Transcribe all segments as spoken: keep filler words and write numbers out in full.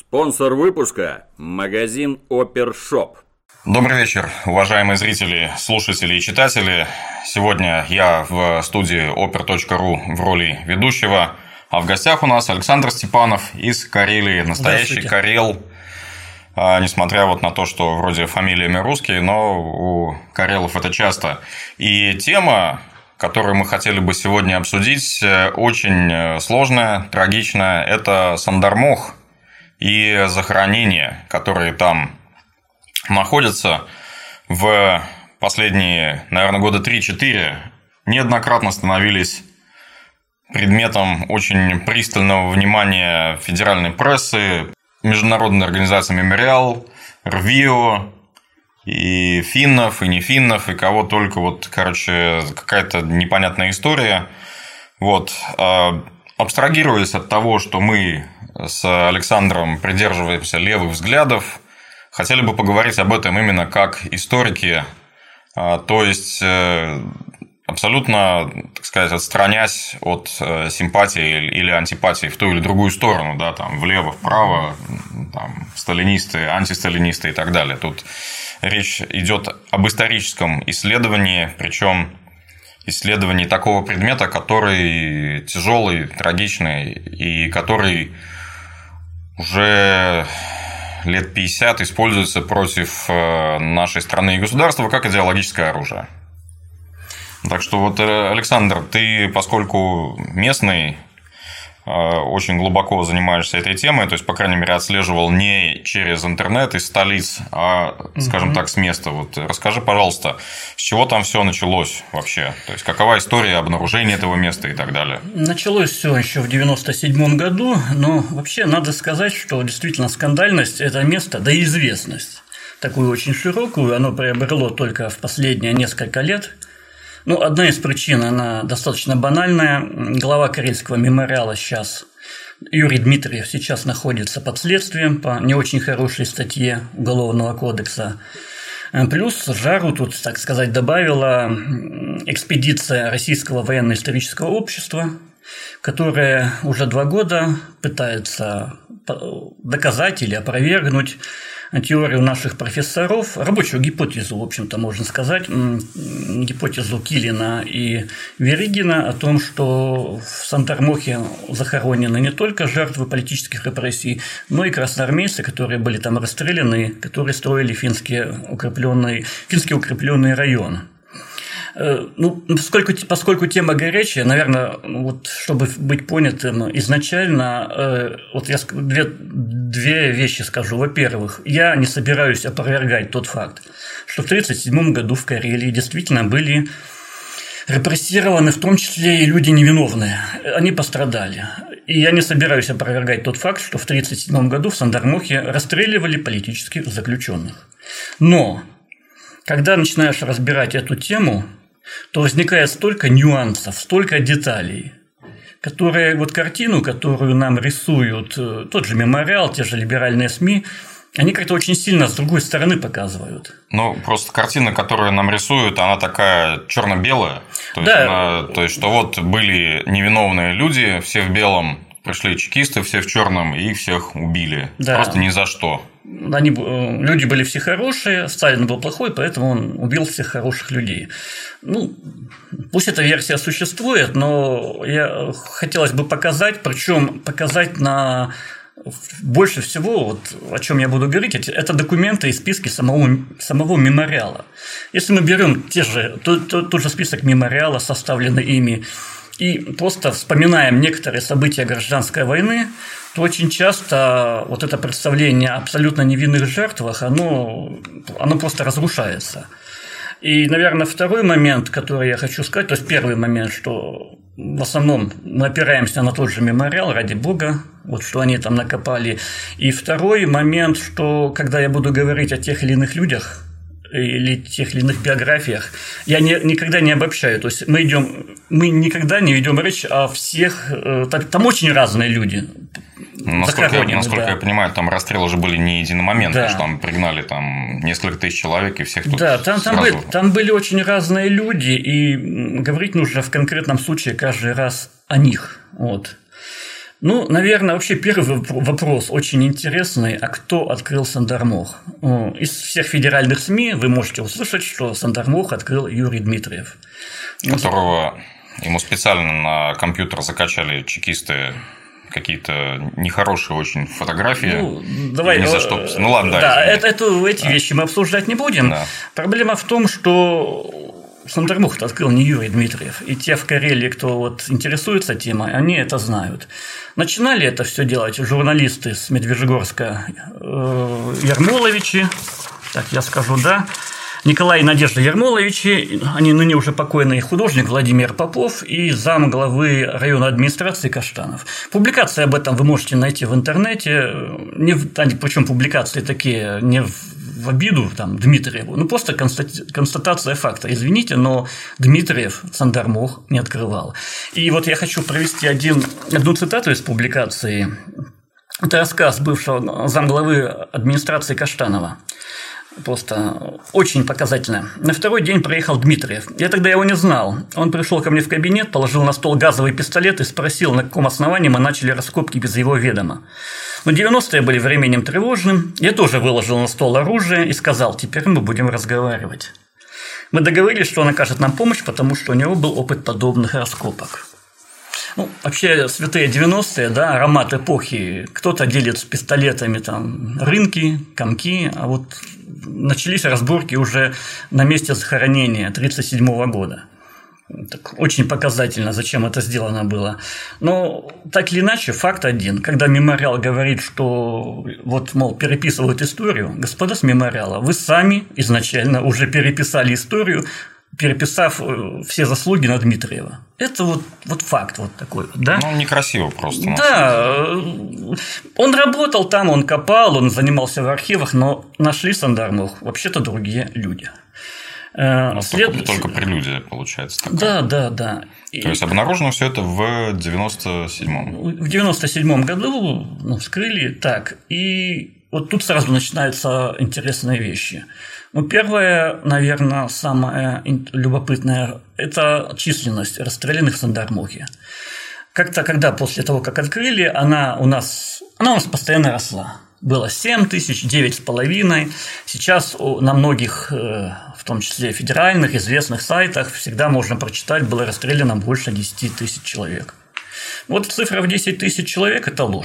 Спонсор выпуска – магазин Опершоп. Добрый вечер, уважаемые зрители, слушатели и читатели. Сегодня я в студии опер точка ру в роли ведущего, а в гостях у нас Александр Степанов из Карелии, настоящий карел. Несмотря вот на то, что вроде фамилиями русские, но у карелов это часто. И тема, которую мы хотели бы сегодня обсудить, очень сложная, трагичная. Это Сандармох и захоронения, которые там находятся. В последние, наверное, года три-четыре неоднократно становились предметом очень пристального внимания федеральной прессы, международная организация «Мемориал», РВИО, и финнов, и не финнов, и кого только. Вот, короче, какая-то непонятная история. Вот. Абстрагируясь от того, что мы с Александром придерживаемся левых взглядов, хотели бы поговорить об этом именно как историки, то есть абсолютно, так сказать, отстранясь от симпатии или антипатии в ту или другую сторону, да, там, влево, вправо, там, сталинисты, антисталинисты и так далее. Тут речь идет об историческом исследовании, причем исследовании такого предмета, который тяжелый, трагичный и который уже лет пятьдесят используется против нашей страны и государства как идеологическое оружие. Так что вот, Александр, ты, поскольку местный, очень глубоко занимаешься этой темой, то есть, по крайней мере, отслеживал не через интернет из столиц, а, скажем угу. так, с места. Вот расскажи, пожалуйста, с чего там все началось вообще? То есть, какова история обнаружения этого места и так далее? Началось все еще в девяносто седьмом году, но вообще надо сказать, что действительно скандальность это место, да и известность такую очень широкую, оно приобрело только в последние несколько лет. Ну, одна из причин, она достаточно банальная. Глава Карельского мемориала сейчас, Юрий Дмитриев, сейчас находится под следствием по не очень хорошей статье Уголовного кодекса. Плюс жару тут, так сказать, добавила экспедиция Российского военно-исторического общества, которая уже два года пытается доказать или опровергнуть теорию наших профессоров, рабочую гипотезу, в общем-то, можно сказать, гипотезу Килина и Веригина о том, что в Сандармохе захоронены не только жертвы политических репрессий, но и красноармейцы, которые были там расстреляны, которые строили финские укрепленные, финский укрепленный район. Ну, поскольку, поскольку тема горячая, наверное, вот, чтобы быть понятым изначально, вот я две, две вещи скажу. Во-первых, я не собираюсь опровергать тот факт, что в тысяча девятьсот тридцать седьмом году в Карелии действительно были репрессированы, в том числе и люди невиновные. Они пострадали. И я не собираюсь опровергать тот факт, что в тысяча девятьсот тридцать седьмом году в Сандармохе расстреливали политических заключенных. Но когда начинаешь разбирать эту тему, то возникает столько нюансов, столько деталей, которые вот картину, которую нам рисуют тот же мемориал, те же либеральные СМИ, они как-то очень сильно с другой стороны показывают. Ну, просто картина, которую нам рисуют, она такая черно-белая. То, да. есть она, то есть, что вот были невиновные люди, все в белом, пришли чекисты, все в черном, и их всех убили. Да. Просто ни за что. Они, люди были все хорошие, Сталин был плохой, поэтому он убил всех хороших людей. Ну, пусть эта версия существует, но я хотелось бы показать, причем показать на больше всего, вот, о чем я буду говорить, это документы и списки самого, самого мемориала. Если мы берем те же, тот, тот, тот же список мемориала, составленный ими, и просто вспоминаем некоторые события гражданской войны, то очень часто вот это представление о абсолютно невинных жертвах, оно, оно просто разрушается. И, наверное, второй момент, который я хочу сказать, то есть первый момент, что в основном мы опираемся на тот же мемориал, ради бога, вот что они там накопали. И второй момент, что когда я буду говорить о тех или иных людях или тех или иных биографиях, я не, никогда не обобщаю. То есть мы идем, мы никогда не ведем речь о всех, там, там очень разные люди. Насколько, я, насколько да. я понимаю, там расстрелы уже были не единомоментные, да. что там пригнали там несколько тысяч человек, и всех тут Да, там, сразу... там, были, там были очень разные люди, и говорить нужно в конкретном случае каждый раз о них. Вот. Ну, наверное, вообще первый вопрос очень интересный. А кто открыл Сандармох? Из всех федеральных СМИ вы можете услышать, что Сандармох открыл Юрий Дмитриев. Которого ему специально на компьютер закачали чекисты какие-то нехорошие очень фотографии. Ну, давай, ни за что. Ну ладно, да. да это, это, эти да. вещи мы обсуждать не будем. Да. Проблема в том, что Сандармох открыл не Юрий Дмитриев. И те в Карелии, кто вот интересуется темой, они это знают. Начинали это все делать журналисты с Медвежьегорска э, Ермоловичи. Так, я скажу, да. Николай и Надежда Ермоловичи, они ныне уже покойный художник Владимир Попов и зам главы районной администрации Каштанов. Публикации об этом вы можете найти в интернете, не в, причем публикации такие не в, в обиду там, Дмитриеву, ну просто констатация факта. Извините, но Дмитриев Сандармох не открывал. И вот я хочу провести один, одну цитату из публикации. Это рассказ бывшего замглавы администрации Каштанова. Просто очень показательно. На второй день приехал Дмитриев. Я тогда его не знал. Он пришел ко мне в кабинет, положил на стол газовый пистолет и спросил, на каком основании мы начали раскопки без его ведома. Но девяностые были временем тревожным. Я тоже выложил на стол оружие и сказал: теперь мы будем разговаривать. Мы договорились, что он окажет нам помощь, потому что у него был опыт подобных раскопок. Ну, вообще, святые девяностые, да, аромат эпохи. Кто-то делит с пистолетами там рынки, комки, а вот начались разборки уже на месте захоронения тридцать седьмого года. Так, очень показательно, зачем это сделано было. Но так или иначе, факт один. Когда мемориал говорит, что вот, мол, переписывают историю, господа с мемориала, вы сами изначально уже переписали историю, переписав все заслуги на Дмитриева. Это вот, вот факт вот такой, да? Ну, некрасиво просто. Да, он работал там, он копал, он занимался в архивах, но нашли Сандармох вообще-то другие люди. Ну, След... Только прелюдия, получается, такая. Да, да, да. То и... есть обнаружено все это в девяносто седьмом. В девяносто седьмом году, ну, вскрыли так. И вот тут сразу начинаются интересные вещи. Ну, первое, наверное, самое любопытное – это численность расстрелянных в Сандармохе. Как-то, когда после того, как открыли, она у нас, она у нас постоянно росла. Было семь тысяч, девять с половиной. Сейчас на многих, в том числе федеральных, известных сайтах, всегда можно прочитать, было расстреляно больше десять тысяч человек. Вот цифра в десять тысяч человек – это ложь.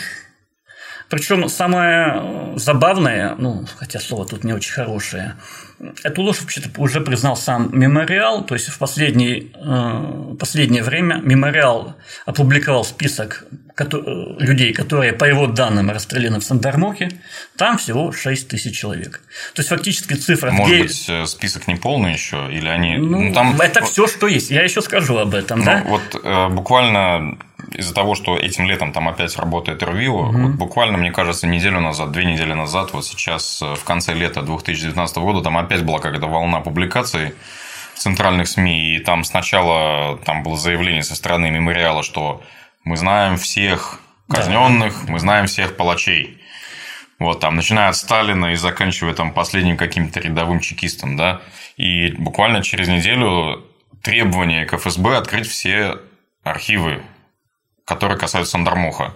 Причем самое забавное, ну, хотя слово тут не очень хорошее, эту ложь вообще-то уже признал сам мемориал, то есть в последний, э, последнее время мемориал опубликовал список людей, которые, по его данным, расстреляны в Сандармохе, там всего шесть тысяч человек. То есть фактически цифра… Может быть, список не полный еще, или они… Ну, ну, там… Это все, что есть, я еще скажу об этом, ну, да? Вот э, буквально… Из-за того, что этим летом там опять работает Ревью, угу. вот буквально, мне кажется, неделю назад, две недели назад, вот сейчас в конце лета две тысячи девятнадцатого года, там опять была какая-то волна публикаций в центральных СМИ, и там сначала там было заявление со стороны мемориала, что мы знаем всех казненных, да. мы знаем всех палачей. Вот там, начиная от Сталина и заканчивая там последним каким-то рядовым чекистом, да, и буквально через неделю требование к эф эс бэ открыть все архивы, которые касаются Сандармоха.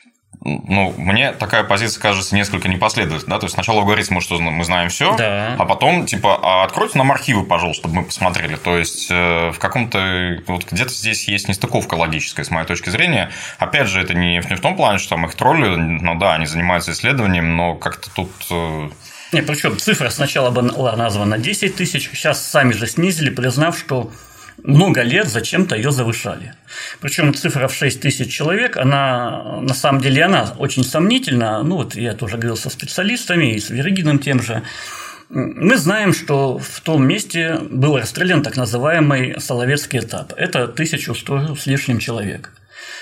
Ну, мне такая позиция кажется несколько непоследовательной, да, то есть сначала вы говорите, что мы знаем все, да. а потом типа, а откройте нам архивы, пожалуйста, чтобы мы посмотрели. То есть в каком-то вот где-то здесь есть нестыковка логическая, с моей точки зрения. Опять же, это не в том плане, что там их тролли, ну да, они занимаются исследованием, но как-то тут. Не, причем цифра сначала была названа десять тысяч, сейчас сами же снизили, признав, что много лет зачем-то ее завышали. Причем цифра в шесть тысяч человек, она на самом деле она очень сомнительна. Ну, вот я тоже говорил со специалистами и с Верегиным тем же. Мы знаем, что в том месте был расстрелян так называемый Соловецкий этап. Это тысяча сто с лишним человек.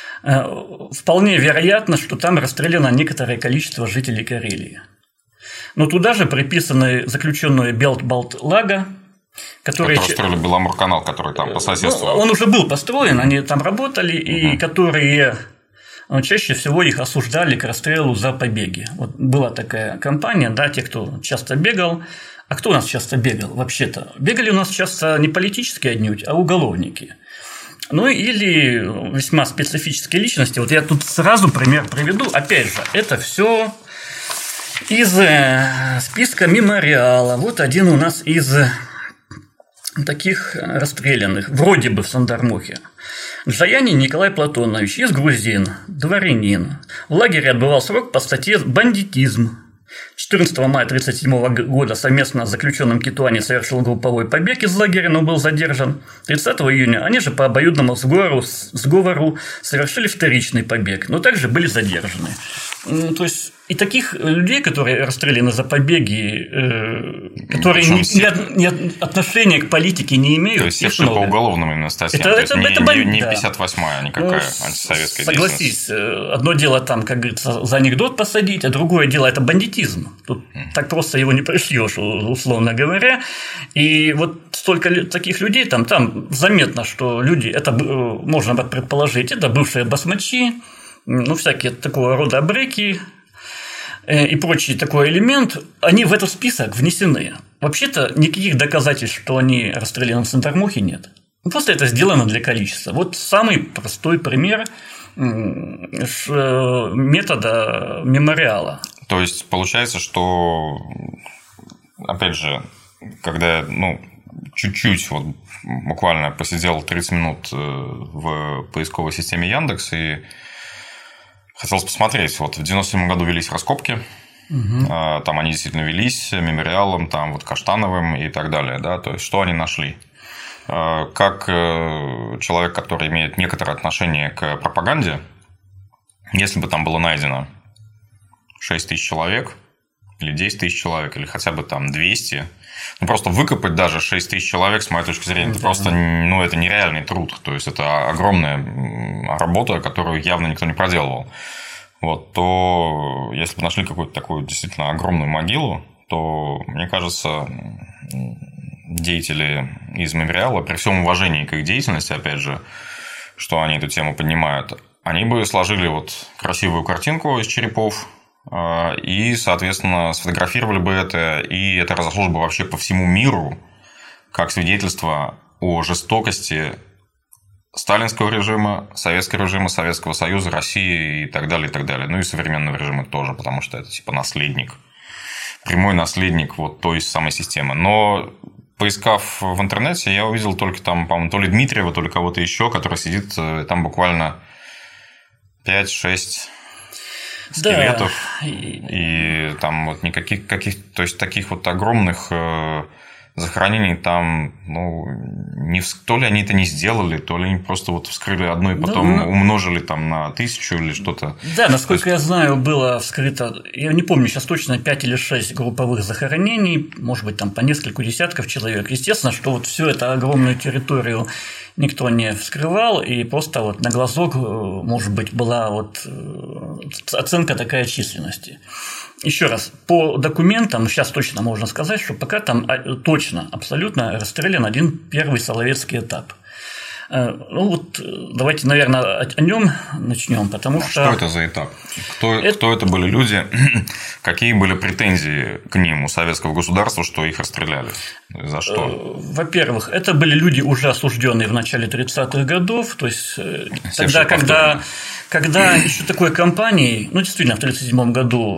Вполне вероятно, что там расстреляно некоторое количество жителей Карелии. Но туда же приписаны заключенные Белт-Балт-Лага, Которые строили Беломорканал, который там по соседству. Ну, он уже был построен, они там работали, и угу. которые чаще всего их осуждали к расстрелу за побеги. Вот была такая кампания, да, те, кто часто бегал. А кто у нас часто бегал вообще-то? Бегали у нас часто не политические отнюдь, а уголовники. Ну или весьма специфические личности. Вот я тут сразу пример приведу. Опять же, это все из списка мемориала. Вот один у нас из таких расстрелянных, вроде бы в Сандармохе. Джаяни Николай Платонович, из грузин, дворянин. В лагере отбывал срок по статье «Бандитизм». четырнадцатого мая тысяча девятьсот тридцать седьмого года совместно с заключенным Китуани совершил групповой побег из лагеря, но был задержан. тридцатого июня они же по обоюдному сговору, сговору совершили вторичный побег, но также были задержаны. То есть и таких людей, которые расстреляны за побеги, э, которые ни, ни, ни отношения к политике не имеют. То есть все по уголовным именно статьям. Это, То это, есть это, не, не да. пятьдесят восьмая никакая ну, антисоветская согласись, деятельность. Одно дело там, как говорится, за анекдот посадить, а другое дело это бандитизм. Тут mm. так просто его не пришьешь, условно говоря. И вот столько таких людей там, там заметно, что люди, это можно предположить, это бывшие басмачи, ну всякие такого рода абреки и прочий такой элемент, они в этот список внесены. Вообще-то никаких доказательств, что они расстреляны в Сандармохе, нет. Просто это сделано для количества. Вот самый простой пример метода мемориала. То есть получается, что, опять же, когда ну, чуть-чуть вот буквально посидел тридцать минут в поисковой системе Яндекс и хотелось посмотреть, вот в девяносто седьмом году велись раскопки, угу. Там они действительно велись мемориалом, там вот Каштановым и так далее, да, то есть что они нашли? Как человек, который имеет некоторое отношение к пропаганде, если бы там было найдено шесть тысяч человек, или десять тысяч человек, или хотя бы там двести, ну, просто выкопать даже шесть тысяч человек, с моей точки зрения, это да. просто ну, это нереальный труд. То есть, это огромная работа, которую явно никто не проделывал. Вот, то если бы нашли какую-то такую действительно огромную могилу, то, мне кажется, деятели из мемориала, при всем уважении к их деятельности, опять же, что они эту тему поднимают, они бы сложили вот красивую картинку из черепов, и, соответственно, сфотографировали бы это, и это разошлось бы вообще по всему миру как свидетельство о жестокости сталинского режима, советского режима, Советского Союза, России и так далее, и так далее. Ну и современного режима тоже, потому что это типа наследник, прямой наследник вот той самой системы. Но поискав в интернете, я увидел только там, по-моему, то ли Дмитриева, то ли кого-то еще, который сидит там буквально пять-шесть скелетов, да. и там вот никаких, каких, то есть таких вот огромных э, захоронений там, ну, не, то ли они это не сделали, то ли они просто вот вскрыли одно и потом ну, умножили там на тысячу или что-то. Да, насколько есть... я знаю, было вскрыто, я не помню сейчас точно, пять или шесть групповых захоронений, может быть, там по несколько десятков человек. Естественно, что вот всю эту огромную территорию никто не вскрывал, и просто вот на глазок, может быть, была вот оценка такая численности. Еще раз, по документам сейчас точно можно сказать, что пока там точно, абсолютно расстрелян один первый Соловецкий этап. Ну вот давайте, наверное, о нем начнем, потому а что… Что это за этап? Кто это... кто это были люди? Какие были претензии к ним у советского государства, что их расстреляли? За что? Во-первых, это были люди, уже осужденные в начале тридцатых годов, то есть тогда, когда, когда еще такой кампании, ну действительно, в тридцать седьмом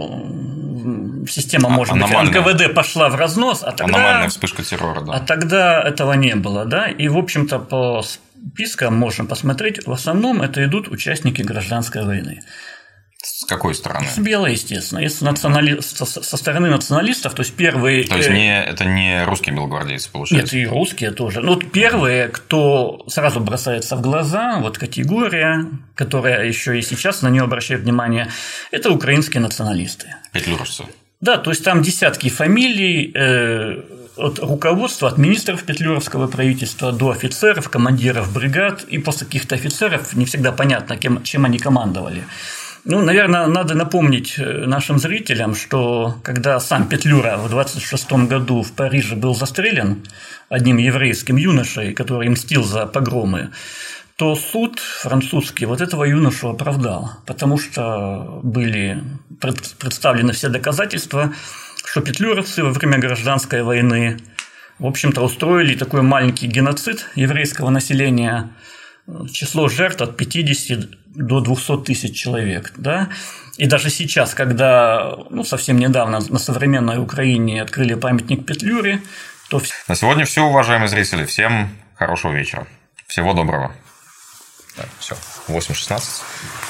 году система, может быть, эн ка вэ дэ пошла в разнос, а тогда… Аномальная вспышка террора, да. А тогда этого не было, да, и, в общем-то, по спискам можно посмотреть, в основном это идут участники гражданской войны. С какой стороны? С белой, естественно. Если национали... со, со стороны националистов, то есть первые… То есть не, это не русские белогвардейцы, получается? Нет, и русские тоже. Ну, вот первые, кто сразу бросается в глаза, вот категория, которая еще и сейчас на нее обращает внимание, это украинские националисты. Петлюровцы. Да, то есть там десятки фамилий, э, от руководства, от министров петлюровского правительства до офицеров, командиров бригад, и после каких-то офицеров не всегда понятно, кем, чем они командовали. Ну, наверное, надо напомнить нашим зрителям, что когда сам Петлюра в двадцать шестом году в Париже был застрелен одним еврейским юношей, который мстил за погромы, то суд французский вот этого юношу оправдал, потому что были представлены все доказательства, что петлюровцы во время гражданской войны, в общем-то, устроили такой маленький геноцид еврейского населения число жертв от пятидесяти до двухсот тысяч человек, да. И даже сейчас, когда, ну, совсем недавно на современной Украине открыли памятник Петлюре, то... На сегодня все, уважаемые зрители. Всем хорошего вечера. Всего доброго. Так, все, восемь шестнадцать.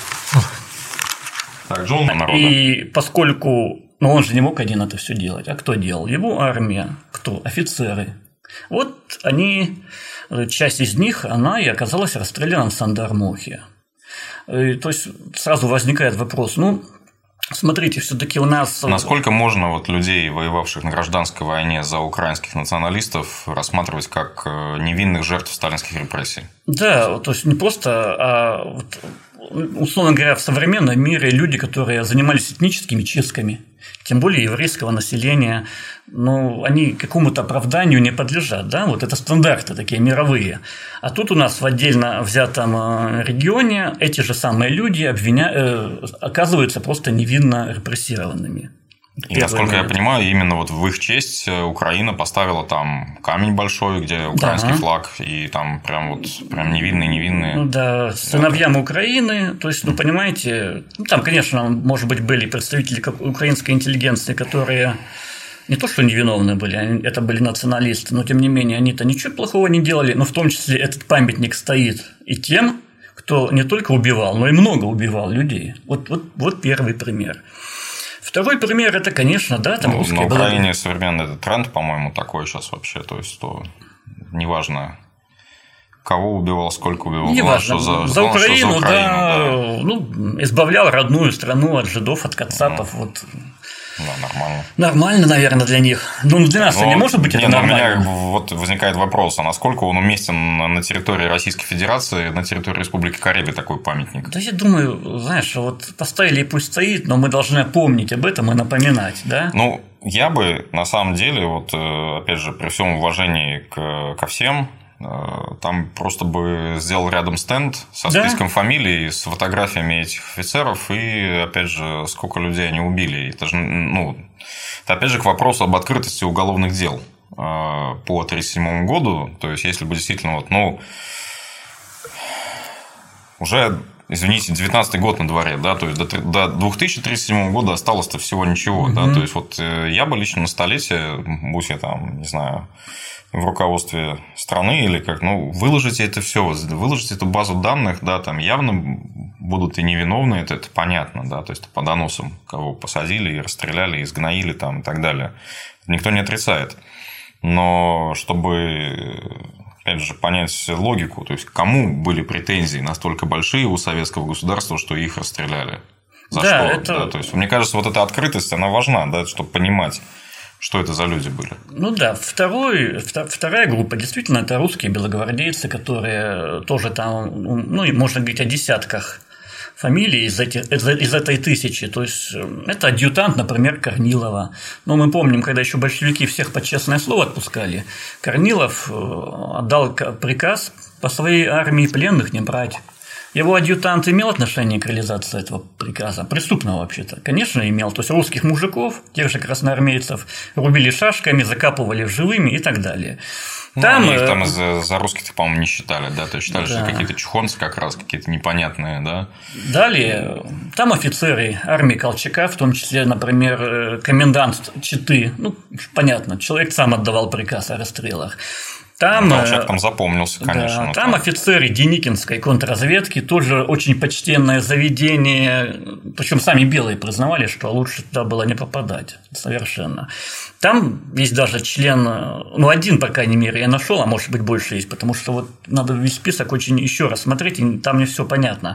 Так, Джон народа. И поскольку... Ну, он же не мог один это все делать. А кто делал? Его армия. Кто? Офицеры. Вот они... Часть из них, она и оказалась расстреляна в Сандармохе. И, то есть сразу возникает вопрос, ну, смотрите, все-таки у нас… Насколько можно вот людей, воевавших на гражданской войне за украинских националистов, рассматривать как невинных жертв сталинских репрессий? Да, то есть не просто, а вот, условно говоря, в современном мире люди, которые занимались этническими чистками, тем более еврейского населения, ну, они какому-то оправданию не подлежат, да, вот это стандарты такие мировые. А тут у нас в отдельно взятом регионе эти же самые люди обвиня... оказываются просто невинно репрессированными. И, насколько я понимаю, именно вот в их честь Украина поставила там камень большой, где украинский да. флаг, и там прям вот прям невинные, невинные. Ну да, сыновьям Украины, то есть, ну понимаете, ну, там, конечно, может быть, были представители украинской интеллигенции, которые не то что невиновны были, это были националисты, но тем не менее они-то ничего плохого не делали, но в том числе этот памятник стоит и тем, кто не только убивал, но и много убивал людей. Вот, вот, вот первый пример. Второй пример – это, конечно, да, там ну, русские… На Украине было... современный этот тренд, по-моему, такой сейчас вообще, то есть, то неважно, кого убивал, сколько убивал, неважно, что за, за Украину, что за Украину да, да. Ну, избавлял родную страну от жидов, от кацапов, ну, вот… Да, нормально. Нормально, наверное, для них. Ну, для нас-то не может быть не, это нормально. У меня вот возникает вопрос, а насколько он уместен на территории Российской Федерации, на территории Республики Карелия такой памятник? Да я думаю, знаешь, вот поставили и пусть стоит, но мы должны помнить об этом и напоминать, да? Ну, я бы, на самом деле, вот, опять же, при всем уважении к, ко всем, там просто бы сделал рядом стенд со списком да? фамилий, с фотографиями этих офицеров и, опять же, сколько людей они убили. Это же, ну, это, опять же, к вопросу об открытости уголовных дел по тысяча девятьсот тридцать седьмому году. То есть, если бы действительно, вот, ну, уже, извините, девятнадцатый год на дворе, да, то есть до две тысячи тридцать седьмого года осталось-то всего ничего, mm-hmm. да, то есть, вот я бы лично на столетие, будь я там, не знаю, в руководстве страны или как, ну, выложите это все, выложите эту базу данных, да, там явно будут и невиновные, это, это понятно, да, то есть по доносам, кого посадили и расстреляли, изгноили там и так далее. Никто не отрицает. Но чтобы, опять же, понять логику, то есть кому были претензии настолько большие у советского государства, что их расстреляли? За да, что? Это... Да, то есть, мне кажется, вот эта открытость, она важна, да, чтобы понимать, что это за люди были? Ну да, второй, вторая группа действительно это русские белогвардейцы, которые тоже там, ну, можно говорить о десятках фамилий из, этих, из этой тысячи. То есть это адъютант, например, Корнилова. Но мы помним, когда еще большевики всех под честное слово отпускали, Корнилов отдал приказ по своей армии пленных не брать. Его адъютант имел отношение к реализации этого приказа? Преступного, вообще-то. Конечно, имел. То есть, русских мужиков, тех же красноармейцев, рубили шашками, закапывали живыми и так далее. Там, ну, они их там за, за русских, по-моему, не считали, да? То есть, считали, да. что какие-то чухонцы как раз, какие-то непонятные, да? Далее, там офицеры армии Колчака, в том числе, например, комендант Читы. Ну, понятно, человек сам отдавал приказ о расстрелах. Там, Колчак там запомнился, конечно. Да, там так. Офицеры Деникинской контрразведки, тоже очень почтенное заведение, причем сами белые признавали, что лучше туда было не попадать совершенно. Там есть даже член, ну один, по крайней мере, я нашел, а может быть больше есть, потому что вот надо весь список очень еще раз смотреть, и там не все понятно.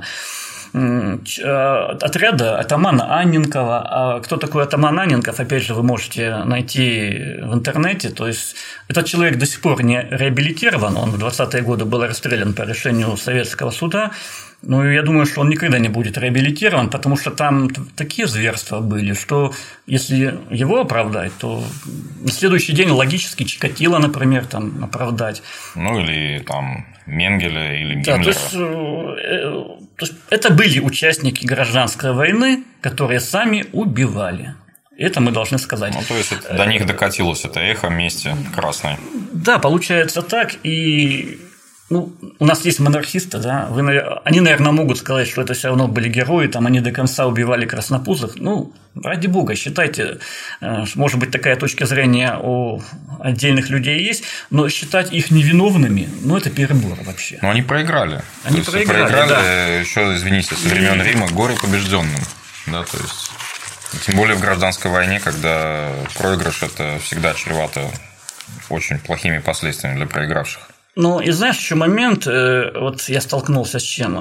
Отряда атамана Анненкова. А кто такой атаман Анненков, опять же, вы можете найти в интернете. То есть, этот человек до сих пор не реабилитирован. Он в двадцатые годы был расстрелян по решению советского суда. Но я думаю, что он никогда не будет реабилитирован, потому что там такие зверства были, что если его оправдать, то на следующий день логически Чикатило, например, там оправдать. Ну, или там Менгеля, или Гиммлера. Да, то есть, то есть, это были участники гражданской войны, которые сами убивали. Это мы должны сказать. Ну, то есть, это до них докатилось это эхо мести красной. Да, получается так. И Ну, у нас есть монархисты, да, вы, они, наверное, могут сказать, что это все равно были герои, там они до конца убивали краснопузых. Ну, ради бога, считайте, может быть, такая точка зрения у отдельных людей есть, но считать их невиновными, ну, это перебор вообще. Но они проиграли. Они то проиграли, проиграли да. еще, извините, со времен Рима горе побежденным. Да, то есть, тем более в гражданской войне, когда проигрыш – это всегда чревато очень плохими последствиями для проигравших. Ну, и знаешь, еще момент, вот я столкнулся с чем.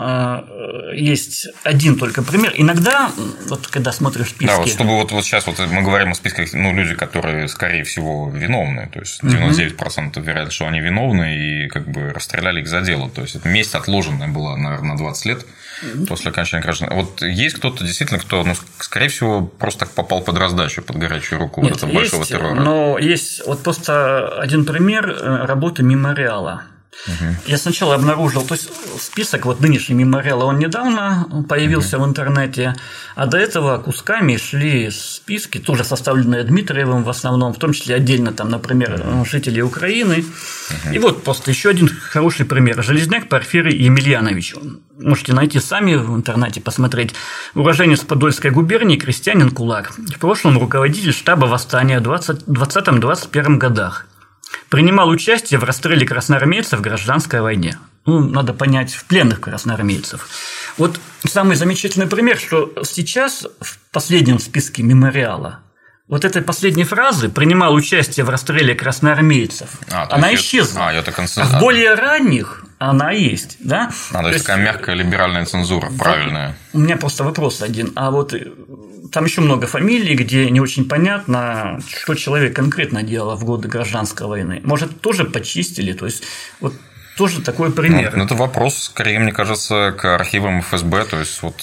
Есть один только пример. Иногда, вот когда смотришь списки… Да, вот чтобы вот, вот сейчас вот мы говорим о списках, ну, люди, которые, скорее всего, виновны. То есть, девяносто девять процентов верят, что они виновны, и как бы расстреляли их за дело. То есть, это месть отложенная была, наверное, на двадцать лет после окончания гражданства. Вот есть кто-то действительно, кто, ну, скорее всего, просто так попал под раздачу, под горячую руку Нет, вот этого есть, большого террора. Но есть вот просто один пример работы мемориала. Угу. Я сначала обнаружил, то есть список вот нынешний мемориала, он недавно появился угу. в интернете, а до этого кусками шли списки, тоже составленные Дмитриевым в основном, в том числе отдельно там, например, жителей Украины. Угу. И вот просто еще один хороший пример. Железняк Порфирий Емельянович. Можете найти сами в интернете, посмотреть. Уроженец Подольской губернии, крестьянин кулак. В прошлом руководитель штаба восстания в двадцатом-двадцать первом годах. Принимал участие в расстреле красноармейцев в гражданской войне. Ну, надо понять, в пленных красноармейцев. Вот самый замечательный пример, что сейчас в последнем списке мемориала вот этой последней фразы «принимал участие в расстреле красноармейцев», а, она исчезла. А, это концен... а в более ранних она есть. Да? А, то, то есть такая мягкая либеральная цензура, вот, правильная. У меня просто вопрос один. А вот там еще много фамилий, где не очень понятно, что человек конкретно делал в годы гражданской войны. Может, тоже почистили? То есть, вот тоже такой пример. Ну, это вопрос, скорее, мне кажется, к архивам эф эс бэ. То есть, вот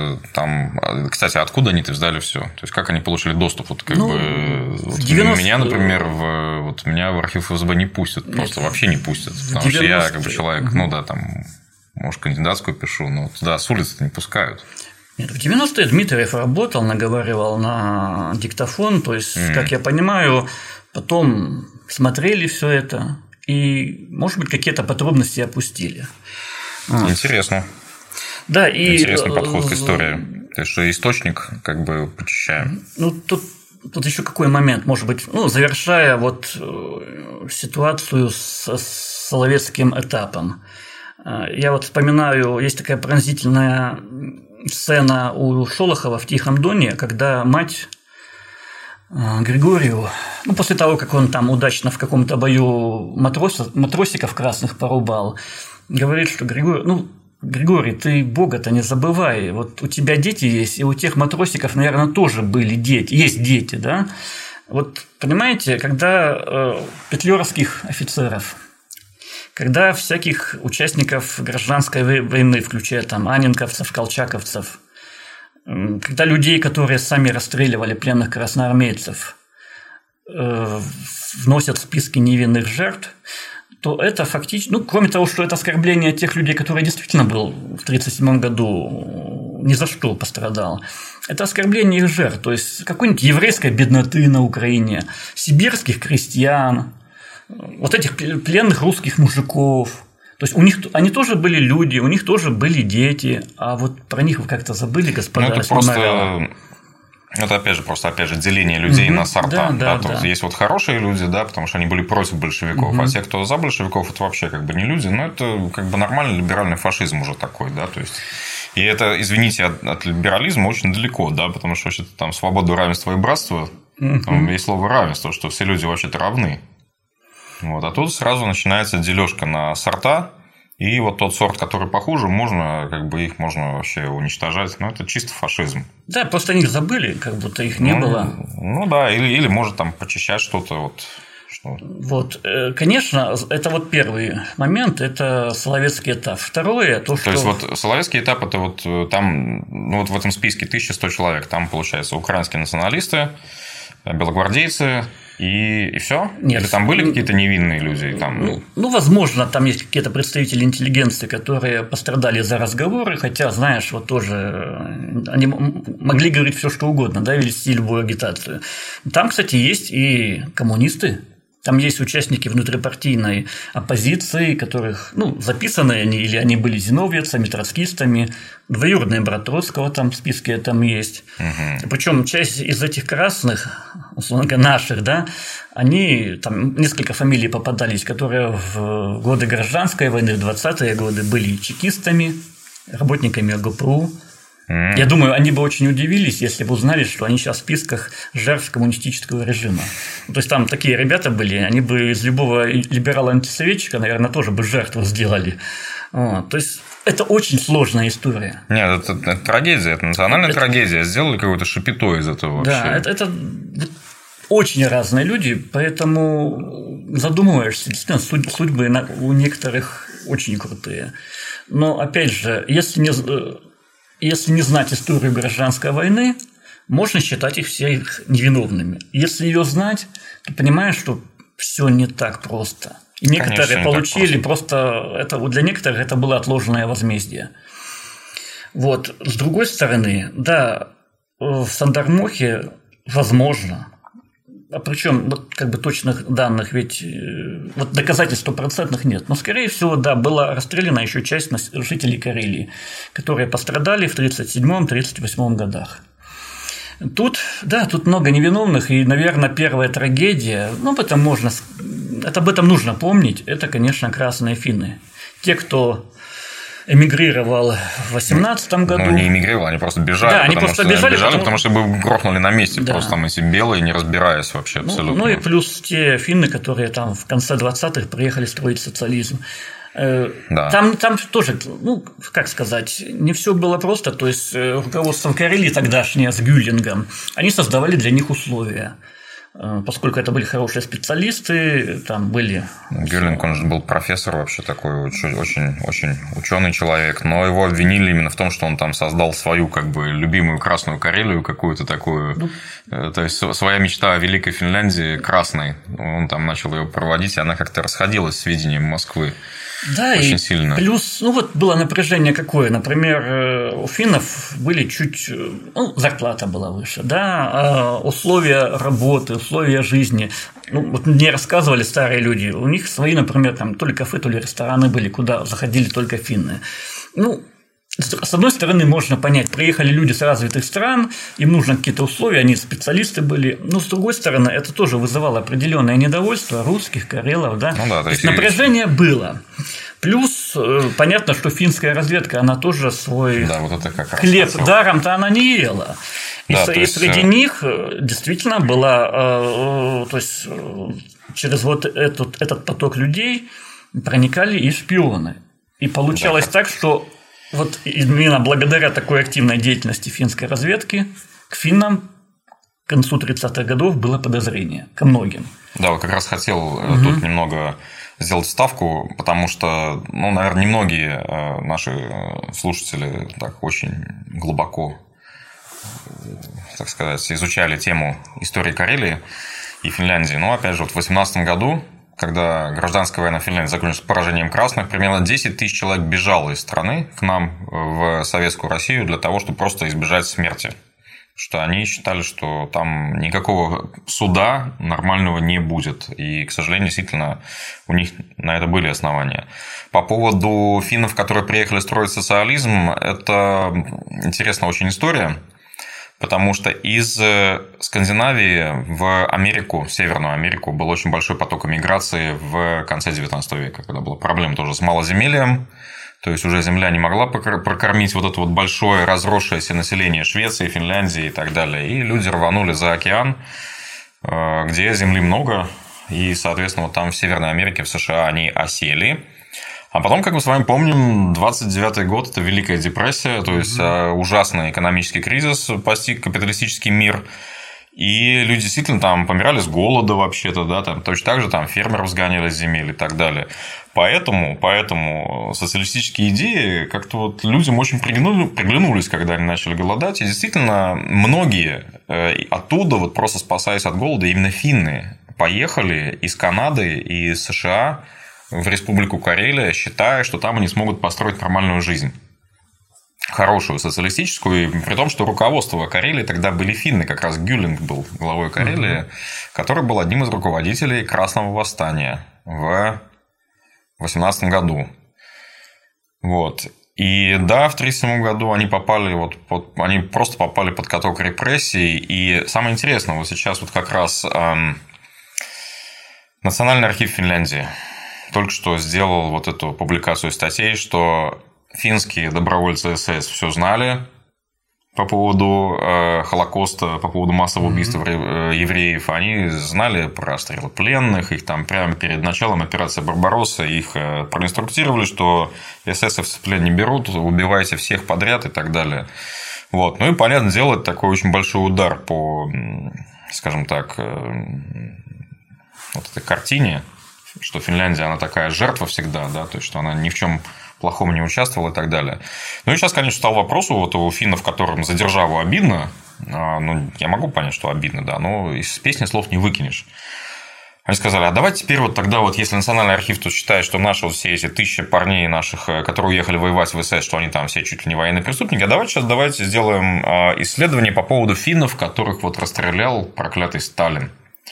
там. Кстати, откуда они это сдали все? То есть, как они получили доступ? Вот, как ну, бы, вот девяносто... Меня, например, в, вот меня в архив эф эс бэ не пустят. Просто Нет. вообще не пустят. Потому девяносто... что я, как бы, человек, угу. ну да, там, может, кандидатскую пишу, но туда с улицы не пускают. Нет, в девяностые Дмитриев работал, наговаривал на диктофон, то есть, mm. как я понимаю, потом смотрели все это и, может быть, какие-то подробности опустили. Интересно. Да, и… Интересный подход к истории. То есть, что источник как бы почищаем. Ну, тут, тут еще какой момент, может быть, ну, завершая вот ситуацию с Соловецким этапом. Я вот вспоминаю, есть такая пронзительная сцена у Шолохова в «Тихом доне», когда мать Григорию, ну, после того, как он там удачно в каком-то бою матросов, матросиков красных порубал, говорит, что Григорий, ну, Григорий, ты Бога-то не забывай, вот у тебя дети есть, и у тех матросиков, наверное, тоже были дети, есть дети, да? Вот, понимаете, когда э, петлюровских офицеров, когда всяких участников гражданской войны, включая там анненковцев, колчаковцев, когда людей, которые сами расстреливали пленных красноармейцев, вносят в списки невинных жертв, то это фактически, ну, кроме того, что это оскорбление тех людей, которые действительно был в тысяча девятьсот тридцать седьмом году ни за что пострадал, это оскорбление их жертв, то есть какой-нибудь еврейской бедноты на Украине, сибирских крестьян, вот этих пленных русских мужиков. То есть у них они тоже были люди, у них тоже были дети, а вот про них вы как-то забыли, господа. Ну, это просто, это опять же просто опять же деление людей угу, на сорта. Да, да, да. Да. Есть вот хорошие люди, да, потому что они были против большевиков, угу. а те, кто за большевиков, это вообще как бы не люди, но это как бы нормальный либеральный фашизм уже такой, да, то есть. И это, извините, от, от либерализма очень далеко, да, потому что вообще-то там свобода, равенство и братство, угу. там есть слово равенство, что все люди вообще-то равны. Вот, а тут сразу начинается дележка на сорта, и вот тот сорт, который похуже, можно, как бы их можно вообще уничтожать. Но это чисто фашизм. Да, просто о них забыли, как будто их не ну, было. Ну да, или, или может там почищать что-то. Вот, что... вот, конечно, это вот первый момент, это Соловецкий этап. Второе, то, что… То есть, вот Соловецкий этап, это вот там, ну вот в этом списке тысяча сто человек, там, получается, украинские националисты, белогвардейцы… И, и все? Нет. Или там были какие-то невинные люди? Там... Ну, ну, возможно, там есть какие-то представители интеллигенции, которые пострадали за разговоры, хотя, знаешь, вот тоже они могли говорить все, что угодно, да, вести любую агитацию. Там, кстати, есть и коммунисты, Там есть участники внутрипартийной оппозиции, которых, ну, записаны они, или они были зиновьевцами, троцкистами, двоюродный брат Троцкого там в списке там есть. Угу. Причем часть из этих красных, условно говоря, наших, да, они, там несколько фамилий попадались, которые в годы гражданской войны, в двадцатые годы были чекистами, работниками ГПУ. Mm. Я думаю, они бы очень удивились, если бы узнали, что они сейчас в списках жертв коммунистического режима. То есть там такие ребята были, они бы из любого либерала-антисоветчика, наверное, тоже бы жертву сделали. Вот. То есть это очень сложная история. Нет, это, это трагедия, это национальная это... трагедия. Сделали какое-то шапито из этого вообще. Да, это, это очень разные люди, поэтому задумываешься, действительно, судьбы у некоторых очень крутые. Но опять же, если не Если не знать историю гражданской войны, можно считать их всех невиновными. Если ее знать, то понимаешь, что все не так просто. И некоторые Конечно, получили просто. просто это для некоторых это было отложенное возмездие. Вот. С другой стороны, да, в Сандармохе возможно. А причем вот как бы точных данных, ведь вот доказательств стопроцентных нет. Но, скорее всего, да, была расстреляна еще часть жителей Карелии, которые пострадали в тридцать седьмом — тридцать восьмом годах. Тут, да, тут много невиновных, и, наверное, первая трагедия, ну, об этом можно, это, об этом нужно помнить, это, конечно, красные финны. Те, кто эмигрировал в восемнадцатом году. Ну, не эмигрировал, они просто бежали. Да, они просто что, бежали, бежали потому... потому что бы грохнули на месте, да. просто там эти белые, не разбираясь вообще абсолютно. Ну, ну и плюс те финны, которые там в конце двадцатых приехали строить социализм. Да. Там, там тоже, ну, как сказать, не все было просто. То есть руководство Карелии тогдашнее с Гюллингом, они создавали для них условия. Поскольку это были хорошие специалисты, там были… Гюллинг, он же был профессор вообще такой, очень, очень, очень ученый человек, но его обвинили именно в том, что он там создал свою как бы любимую Красную Карелию, какую-то такую, ну, то есть своя мечта о Великой Финляндии красной, он там начал ее проводить, и она как-то расходилась с видением Москвы. Да, очень и сильно. Плюс, ну вот было напряжение какое, например, у финнов были чуть, ну, зарплата была выше, да, условия работы, условия жизни. Ну, вот мне рассказывали старые люди, у них свои, например, там то ли кафе, то ли рестораны были, куда заходили только финны. Ну, с одной стороны, можно понять, приехали люди с развитых стран, им нужны какие-то условия, они специалисты были, но с другой стороны, это тоже вызывало определенное недовольство русских, карелов, да, ну, да то, то есть напряжение было. Плюс понятно, что финская разведка, она тоже свой да, вот это как хлеб даром-то она не ела. И, да, и есть... среди них действительно была, то есть через вот этот, этот поток людей проникали и шпионы. И получалось да, так, что вот именно благодаря такой активной деятельности финской разведки к финнам к концу тридцатых годов было подозрение ко многим. Да, вот как раз хотел угу. тут немного сделать вставку, потому что, ну, наверное, немногие наши слушатели так очень глубоко, так сказать, изучали тему истории Карелии и Финляндии. Но, опять же, вот в восемнадцатом году, когда гражданская война в Финляндии закончилась поражением красных, примерно десять тысяч человек бежало из страны к нам в Советскую Россию для того, чтобы просто избежать смерти. Что они считали, что там никакого суда нормального не будет. И, к сожалению, действительно, у них на это были основания. По поводу финнов, которые приехали строить социализм, это интересная очень история. Потому что из Скандинавии в Америку, в Северную Америку, был очень большой поток эмиграции в конце девятнадцатого века, когда была проблема тоже с малоземельем. То есть уже земля не могла прокормить вот это вот большое разросшееся население Швеции, Финляндии и так далее. И люди рванули за океан, где земли много. И, соответственно, вот там в Северной Америке, в США они осели. А потом, как мы с вами помним, двадцать девятый год – это Великая депрессия, то есть mm-hmm. ужасный экономический кризис постиг капиталистический мир. И люди действительно там помирали с голода вообще-то, да, там точно так же там фермеров сгоняли с земель и так далее. Поэтому, поэтому социалистические идеи как-то вот людям очень приглянулись, когда они начали голодать. И действительно, многие оттуда, вот просто спасаясь от голода, именно финны поехали из Канады и США в Республику Карелия, считая, что там они смогут построить нормальную жизнь. хорошую социалистическую, при том, что руководство Карелии тогда были финны, как раз Гюлинг был главой Карелии, mm-hmm. который был одним из руководителей Красного восстания в восемнадцатом году. Вот. И да, в тысяча девятьсот тридцать седьмом году они попали, вот, под, они просто попали под каток репрессий. И самое интересное, вот сейчас вот как раз эм, Национальный архив Финляндии только что сделал вот эту публикацию статей, что финские добровольцы эс эс все знали по поводу э, Холокоста, по поводу массового убийства mm-hmm. евреев. Они знали про расстрелы пленных, их там прямо перед началом операции «Барбаросса» их проинструктировали, что эсэсовцев в плен не берут, убивайте всех подряд и так далее. Вот. Ну и, понятное дело, это такой очень большой удар по, скажем так, вот этой картине, что Финляндия, она такая жертва всегда, да, то есть, что она ни в чем плохом не участвовал и так далее. Ну и сейчас, конечно, стал вопрос вот у финнов, которым за державу обидно. Ну, я могу понять, что обидно, да, но из песни слов не выкинешь. Они сказали, а давайте теперь вот тогда, вот если Национальный архив тут считает, что наши вот все эти тысячи парней наших, которые уехали воевать в эс эс, что они там все чуть ли не военные преступники, а давайте сейчас давайте сделаем исследование по поводу финнов, которых вот расстрелял проклятый Сталин.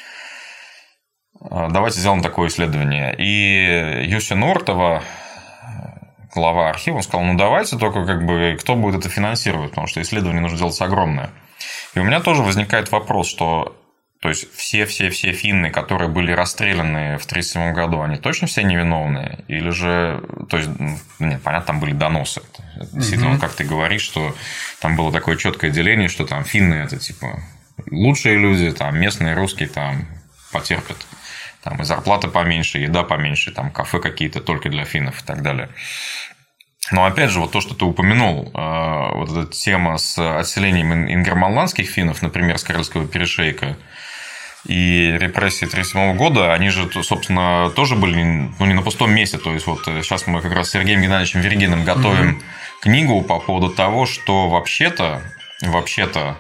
Давайте сделаем такое исследование. И Юси Нортова, глава архива, он сказал, ну давайте, только как бы кто будет это финансировать, потому что исследование нужно делать огромное. И у меня тоже возникает вопрос, что то есть все-все-все финны, которые были расстреляны в тысяча девятьсот тридцать седьмом году, они точно все невиновные? Или же, то есть, нет, понятно, там были доносы. Действительно, угу. как ты говоришь, что там было такое четкое деление, что там финны это типа лучшие люди, там местные русские там потерпят. Там и зарплата поменьше, еда поменьше, там кафе какие-то только для финнов и так далее. Но опять же, вот то, что ты упомянул, вот эта тема с отселением ингерманландских финнов, например, с Карельского перешейка, и репрессии тысяча девятьсот тридцать седьмого года, они же, собственно, тоже были ну, не на пустом месте. То есть, вот сейчас мы как раз с Сергеем Геннадьевичем Верегиным готовим mm-hmm. книгу по поводу того, что вообще-то, вообще-то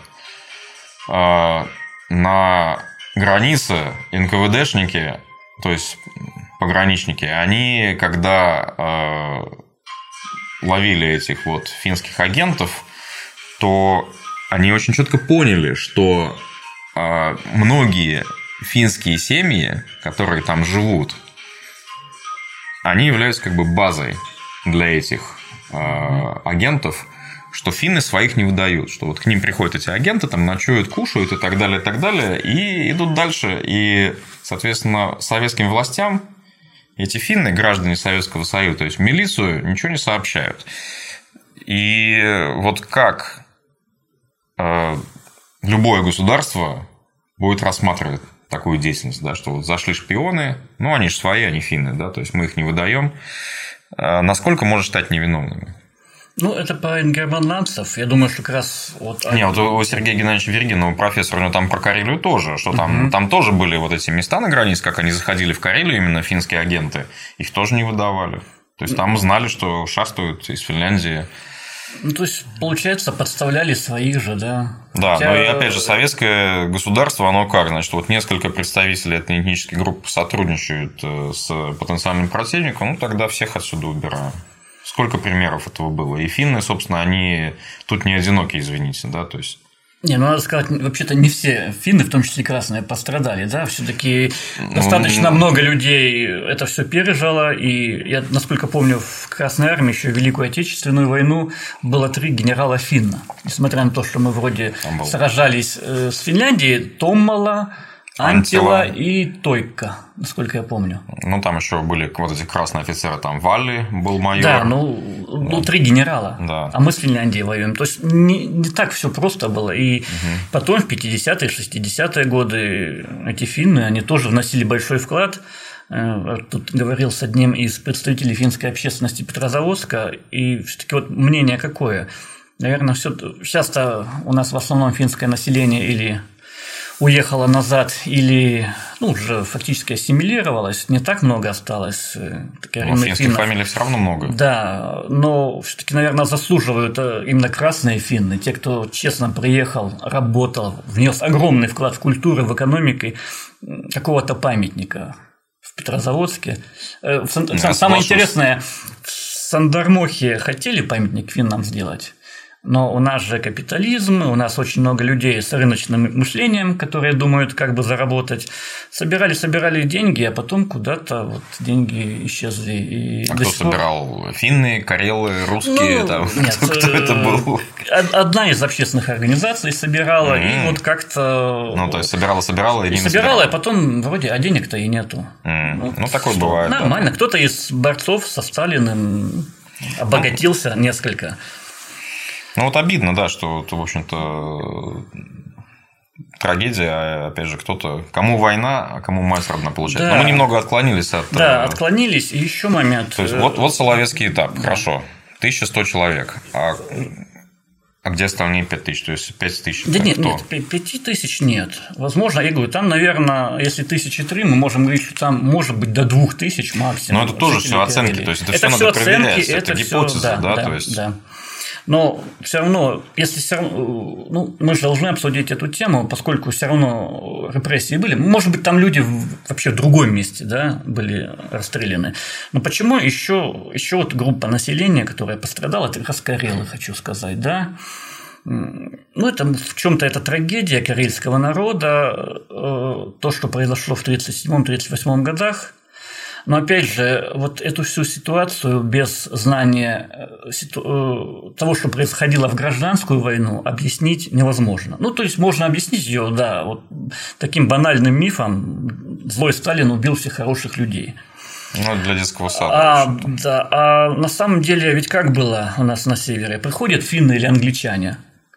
на границе эн ка вэ дэшники, то есть пограничники, они, когда э, ловили этих вот финских агентов, то они очень четко поняли, что э, многие финские семьи, которые там живут, они являются как бы базой для этих э, агентов, что финны своих не выдают, что вот к ним приходят эти агенты, там ночуют, кушают и так далее, и так далее, и идут дальше. И, соответственно, советским властям эти финны, граждане Советского Союза, то есть в милицию, ничего не сообщают. И вот как любое государство будет рассматривать такую деятельность, да, что вот зашли шпионы, ну, они же свои, они финны, да, то есть мы их не выдаем. Насколько может стать невиновными? Ну, это про ингерманландцев. Я думаю, что как раз... Вот... Не, вот у Сергея Геннадьевича Верегина, у профессора, у него там про Карелию тоже, что там, угу. там тоже были вот эти места на границе, как они заходили в Карелию, именно финские агенты, их тоже не выдавали. То есть, там знали, что шастают из Финляндии. Ну, то есть, получается, подставляли своих же, да? Да, Хотя... ну и опять же, советское государство, оно как? Значит, вот несколько представителей этой этнической группы сотрудничают с потенциальным противником, ну, тогда всех отсюда убираем. Сколько примеров этого было? И финны, собственно, они тут не одиноки, извините, да, то есть... Не, ну, надо сказать, вообще-то не все финны, в том числе красные, пострадали, да, все-таки достаточно ну, много людей это все пережило, и я, насколько помню, в Красной Армии еще в Великую Отечественную войну было три генерала финна, несмотря на то, что мы вроде сражались с Финляндией, Томмала, Антила и Тойка, насколько я помню. Ну, там еще были вот эти красные офицеры, там Валли был майор. Да, ну, ну три генерала, да. А мы с Финляндией воюем. То есть, не, не так все просто было. И угу. потом в пятидесятые, шестидесятые годы эти финны, они тоже вносили большой вклад. Тут говорил с одним из представителей финской общественности Петрозаводска, и все-таки вот мнение какое? Наверное, все сейчас-то у нас в основном финское население или уехала назад или ну, уже фактически ассимилировалась, не так много осталось. Но финских фамилий все равно много. Да, но все-таки, наверное, заслуживают именно красные финны, те, кто честно приехал, работал, внес огромный вклад в культуру, в экономику, какого-то памятника в Петрозаводске. Самое интересное, в Сандармохе хотели памятник финнам сделать. Но у нас же капитализм, у нас очень много людей с рыночным мышлением, которые думают, как бы заработать. Собирали, собирали деньги, а потом куда-то вот деньги исчезли. И а кто пор... собирал? Финны, карелы, русские? Ну, там? Нет, кто, кто это был? Одна из общественных организаций собирала, mm-hmm. и вот как-то… Ну, то есть, собирала-собирала и не собирала, собирала, а потом вроде, а денег-то и нету. Mm. Ну, ну, такое что? Бывает. Нормально. Да. Кто-то из борцов со Сталиным обогатился ну, несколько. Ну, вот обидно, да, что, в общем-то, трагедия, опять же, кто-то… Кому война, а кому мать родна получает. Да. Но мы немного отклонились от… Да, отклонились. И еще момент… То есть, вот, вот Соловецкий этап, да. Хорошо. тысяча сто человек. А, а где остальные пять тысяч? То есть, пять тысяч? Да нет, кто? нет, пять тысяч нет. Возможно, я говорю, там, наверное, если тысячи три, мы можем говорить, что там может быть до двух тысяч максимум. Но это тоже все оценки, то есть, это, это все надо проверять, это, это гипотеза, все, да, да, да, то есть… Да. Но все равно, если все равно, ну, мы же должны обсудить эту тему, поскольку все равно репрессии были. Может быть, там люди вообще в другом месте, да, были расстреляны. Но почему еще, еще вот группа населения, которая пострадала, это как раз карелы, хочу сказать, да. Ну, это в чем-то это трагедия карельского народа, то, что произошло в тридцать седьмом — тридцать восьмом годах. Но опять же, вот эту всю ситуацию без знания того, что происходило в гражданскую войну, объяснить невозможно. Ну, то есть можно объяснить ее, да, вот таким банальным мифом: злой Сталин убил всех хороших людей. Ну, для детского сада. А, да, а на самом деле ведь как было у нас на севере? Приходят финны или англичане.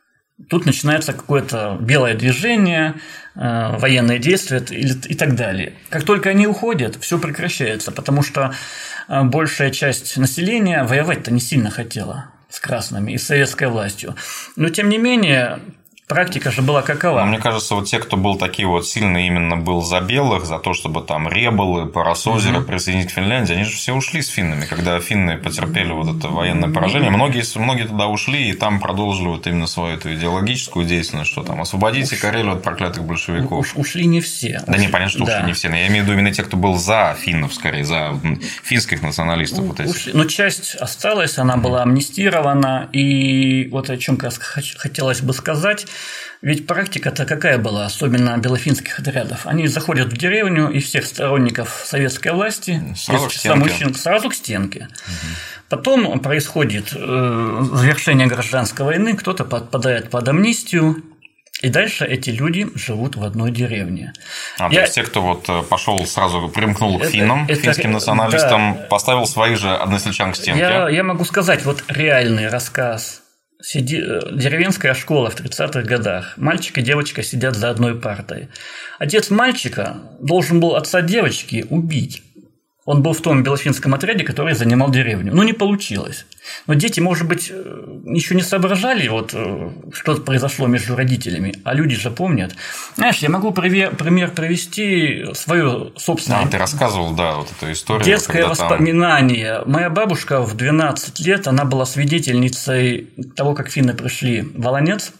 Тут начинается какое-то белое движение, э, военные действия и так далее. Как только они уходят, все прекращается, потому что большая часть населения воевать-то не сильно хотела с красными и с советской властью. Но тем не менее… Практика же была какова? Но мне кажется, вот те, кто был такие вот сильные, именно был за белых, за то, чтобы там Ребелы, Парасозеры угу. присоединить к Финляндии, они же все ушли с финнами, когда финны потерпели вот это военное поражение. Многие, многие туда ушли и там продолжили вот именно свою эту идеологическую деятельность, что там освободите Уш... Карелию от проклятых большевиков. Уш... Ушли не все. Да не, понятно, что да. ушли не все, но я имею в виду именно те, кто был за финнов, скорее, за финских националистов. У... Вот эти. Но часть осталась, она была амнистирована, и вот о чем как раз хотелось бы сказать. Ведь практика-то какая была, особенно белофинских отрядов? Они заходят в деревню, и всех сторонников советской власти сразу, к стенке. Мужчин, сразу к стенке. Угу. Потом происходит завершение гражданской войны, кто-то подпадает под амнистию, и дальше эти люди живут в одной деревне. А, Я... то есть те, кто вот пошел сразу, примкнул к финнам, это, финским это, националистам, да. поставил своих же односельчан к стенке? Я, я могу сказать, вот реальный рассказ. Сиди... Деревенская школа в тридцатых годах. Мальчик и девочка сидят за одной партой. Отец мальчика должен был отца девочки убить. Он был в том белофинском отряде, который занимал деревню. Но не получилось. Но дети, может быть, еще не соображали, вот, что произошло между родителями, а люди же помнят. Знаешь, я могу пример привести свое собственное… А, ты рассказывал, да, вот эту историю. Детское воспоминание. Там... Моя бабушка в двенадцать лет, она была свидетельницей того, как финны пришли в Олонец.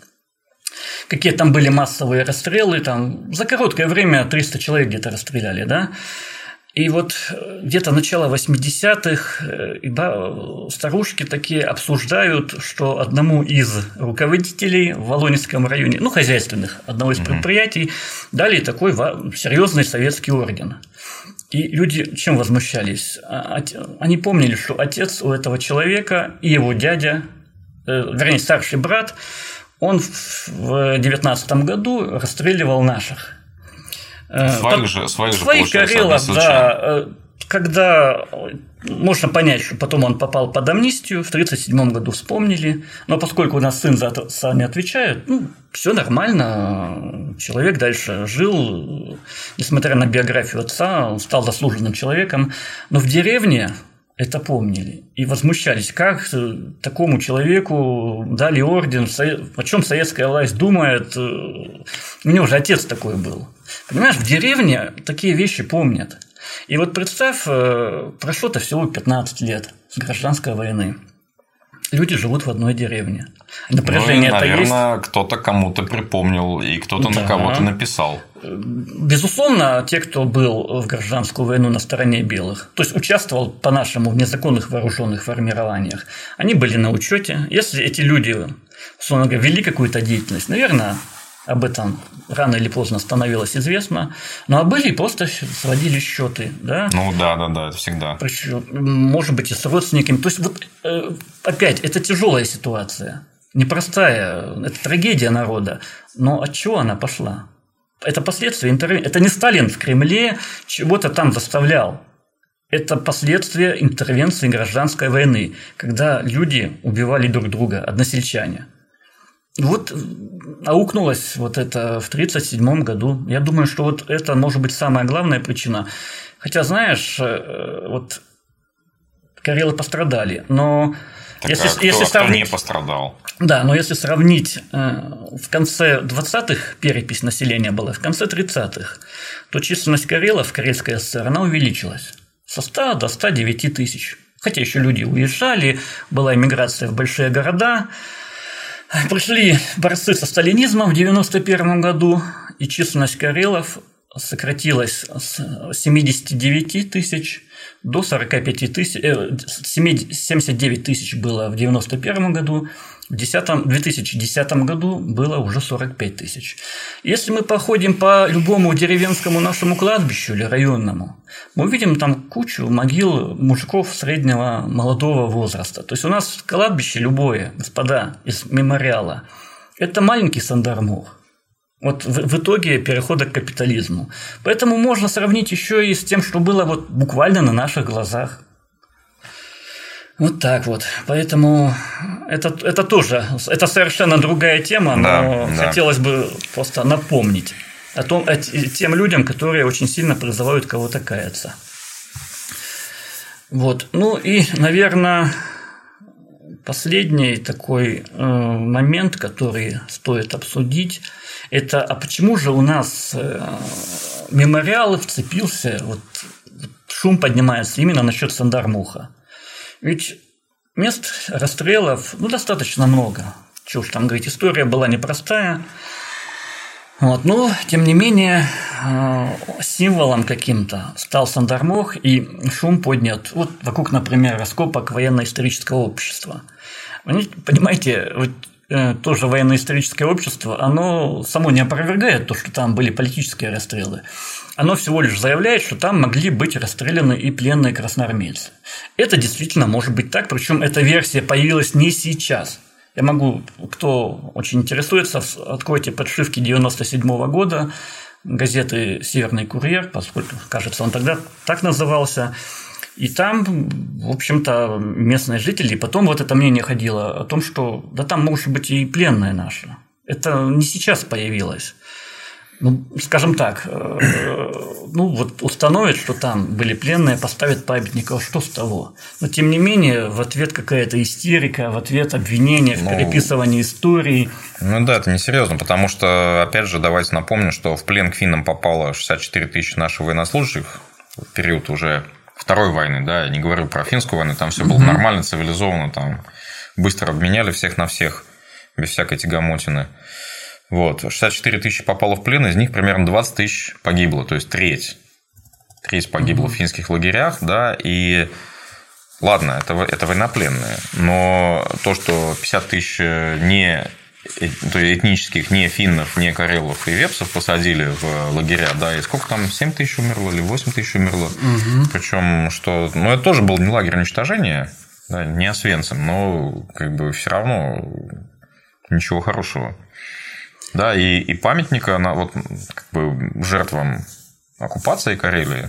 Какие там были массовые расстрелы. Там за короткое время триста человек где-то расстреляли, да? И вот где-то начало восьмидесятых старушки такие обсуждают, что одному из руководителей в Волонецком районе, ну, хозяйственных, одного из предприятий, дали такой серьезный советский орден. И люди чем возмущались? Они помнили, что отец у этого человека и его дядя, вернее, старший брат, он в девятнадцатом году расстреливал наших. Своих же, своих же своих карелов, да. Когда можно понять, что потом он попал под амнистию, в тридцать седьмом году вспомнили, но поскольку у нас сын за отца не отвечает, ну, все нормально, человек дальше жил, несмотря на биографию отца, он стал заслуженным человеком, но в деревне это помнили и возмущались, как такому человеку дали орден, о чем советская власть думает, у него же отец такой был. Понимаешь, в деревне такие вещи помнят. И вот представь, прошло-то всего пятнадцать лет с гражданской войны. Люди живут в одной деревне. Напряжение ну, и, наверное, есть. Кто-то кому-то припомнил, и кто-то да. на кого-то написал. Безусловно, те, кто был в гражданскую войну на стороне белых, то есть участвовал по-нашему в незаконных вооруженных формированиях, они были на учете. Если эти люди условно говоря, вели какую-то деятельность. Наверное, об этом рано или поздно становилось известно. Ну, а были просто сводили счеты. Да? Ну, да, да, да, это всегда. Причем, может быть, и с родственниками. То есть, вот опять, это тяжелая ситуация. Непростая, это трагедия народа. Но от чего она пошла? Это последствия интервенции. Это не Сталин в Кремле чего-то там заставлял. Это последствия интервенции гражданской войны, когда люди убивали друг друга, односельчане. Вот аукнулось вот это в тридцать седьмом году. Я думаю, что вот это может быть самая главная причина. Хотя, знаешь, вот карелы пострадали, но так, если, а кто, если сравнить, кто не пострадал? Да, но если сравнить в конце двадцатых перепись населения была, в конце тридцатых, то численность карелов в Карельской ССР она увеличилась со ста до ста девяти тысяч. Хотя еще люди уезжали, была эмиграция в большие города. Пришли борцы со сталинизмом в девяносто первом году, и численность карелов сократилась с семидесяти девяти тысяч до сорока пяти тысяч, семьдесят девять тысяч было в девяносто первом году, в две тысячи десятом году было уже сорок пять тысяч. Если мы походим по любому деревенскому нашему кладбищу или районному, мы увидим там кучу могил мужиков среднего молодого возраста. То есть у нас кладбище любое, господа, из мемориала, это маленький Сандармох. Вот в, в итоге перехода к капитализму. Поэтому можно сравнить еще и с тем, что было вот буквально на наших глазах. Вот так вот. Поэтому это, это тоже, это совершенно другая тема, но да, да. хотелось бы просто напомнить о том, о тем людям, которые очень сильно призывают кого-то каяться. Вот. Ну и, наверное, последний такой э, момент, который стоит обсудить, это а почему же у нас э, мемориал вцепился, вот, шум поднимается именно насчет Сандармоха. Ведь мест расстрелов ну, достаточно много. Чего уж там говорить, история была непростая. Вот, но, тем не менее, символом каким-то стал Сандармох, и шум поднят вот вокруг, например, раскопок военно-исторического общества. Вы понимаете, вот, тоже военно-историческое общество, оно само не опровергает то, что там были политические расстрелы. Оно всего лишь заявляет, что там могли быть расстреляны и пленные красноармейцы. Это действительно может быть так, причем эта версия появилась не сейчас. Я могу, кто очень интересуется, откройте подшивки девяносто седьмого года газеты «Северный курьер», поскольку, кажется, он тогда так назывался. И там, в общем-то, местные жители, потом вот это мнение ходило о том, что да там, может быть, и пленные наши. Это не сейчас появилось. Ну, скажем так, ну вот установят, что там были пленные, поставят памятников, что с того? Но тем не менее, в ответ какая-то истерика, в ответ обвинения в переписывании истории. Ну да, это несерьезно, потому что, опять же, давайте напомним, что в плен к финнам попало шестьдесят четыре тысячи наших военнослужащих в период уже Второй войны, да, я не говорю про финскую войну, там все было угу. нормально, цивилизованно, там быстро обменяли всех на всех, без всякой тягомотины. Вот, шестьдесят четыре тысячи попало в плен, из них примерно двадцать тысяч погибло, то есть треть. Треть погибло в финских лагерях, да, и ладно, это, это военнопленные, но то, что пятьдесят тысяч не то есть этнических, не финнов, не карелов и вепсов посадили в лагеря, да, и сколько там, семь тысяч умерло или восемь тысяч умерло, угу. Причем, что, ну, это тоже был не лагерь уничтожения, да, не Освенцим, но как бы все равно ничего хорошего. Да, и, и памятника на, вот, как бы, жертвам оккупации Карелии,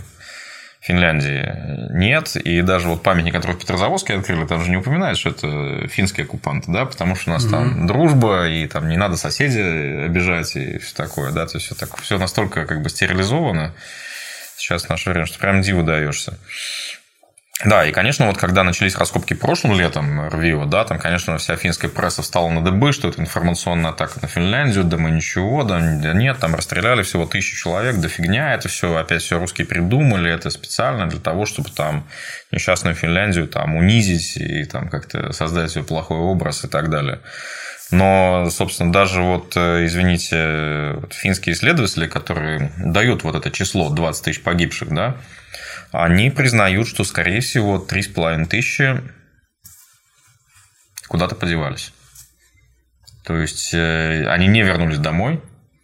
Финляндии нет. И даже вот памятник, который в Петрозаводске открыли, там же не упоминают, что это финские оккупанты, да, потому что у нас mm-hmm. там дружба, и там не надо соседей обижать, и все такое, да, то есть все, так, все настолько как бы стерилизовано сейчас в наше время, что прям диву даешься. Да, и, конечно, вот когда начались раскопки прошлым летом РВИО, да, там, конечно, вся финская пресса встала на дыбы, что это информационная атака на Финляндию, да мы ничего, да нет, там расстреляли всего тысячу человек, да фигня, это все опять все русские придумали, это специально для того, чтобы там несчастную Финляндию там унизить и там как-то создать себе плохой образ и так далее. Но, собственно, даже вот, извините, вот финские исследователи, которые дают вот это число двадцать тысяч погибших, да, они признают, что, скорее всего, три с половиной тысячи куда-то подевались. То есть, они не вернулись домой,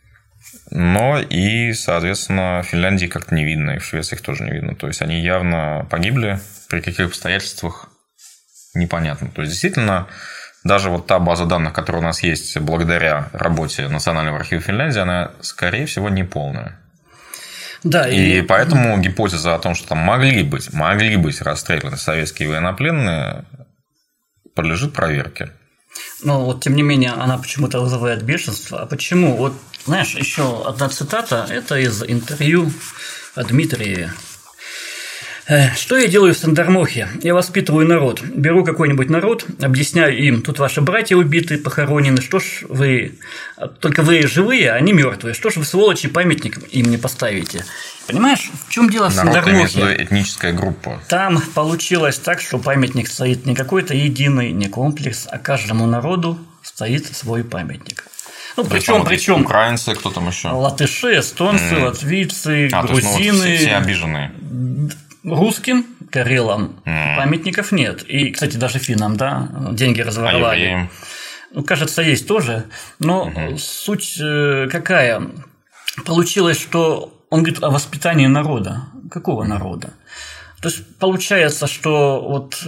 но и, соответственно, в Финляндии как-то не видно, и в Швеции их тоже не видно. То есть, они явно погибли, при каких обстоятельствах непонятно. То есть, действительно, даже вот та база данных, которая у нас есть благодаря работе Национального архива Финляндии, она, скорее всего, неполная. Да, и... и поэтому гипотеза о том, что там могли быть, могли быть расстреляны советские военнопленные, подлежит проверке. Но вот, тем не менее, она почему-то вызывает бешенство. А почему? Вот, знаешь, еще одна цитата, это из интервью о Дмитрии. Что я делаю в Сандермохе? Я воспитываю народ. Беру какой-нибудь народ, объясняю им, тут ваши братья убиты, похоронены, что ж вы, только вы живые, а они мертвые, что ж вы, сволочи, памятник им не поставите? Понимаешь, в чем дело в Сандермохе? Народ – этническая группа. Там получилось так, что памятник стоит не какой-то единый, не комплекс, а каждому народу стоит свой памятник. Ну, причем, причем украинцы, кто там еще? Латыши, эстонцы, mm. латвийцы, а, грузины. То есть, ну, вот все, все обиженные. Русским, карелам mm. памятников нет. И, кстати, даже финнам, да, деньги разворовали. А ну, кажется, есть тоже. Но mm-hmm. суть какая? Получилось, что он говорит о воспитании народа. Какого народа? То есть получается, что вот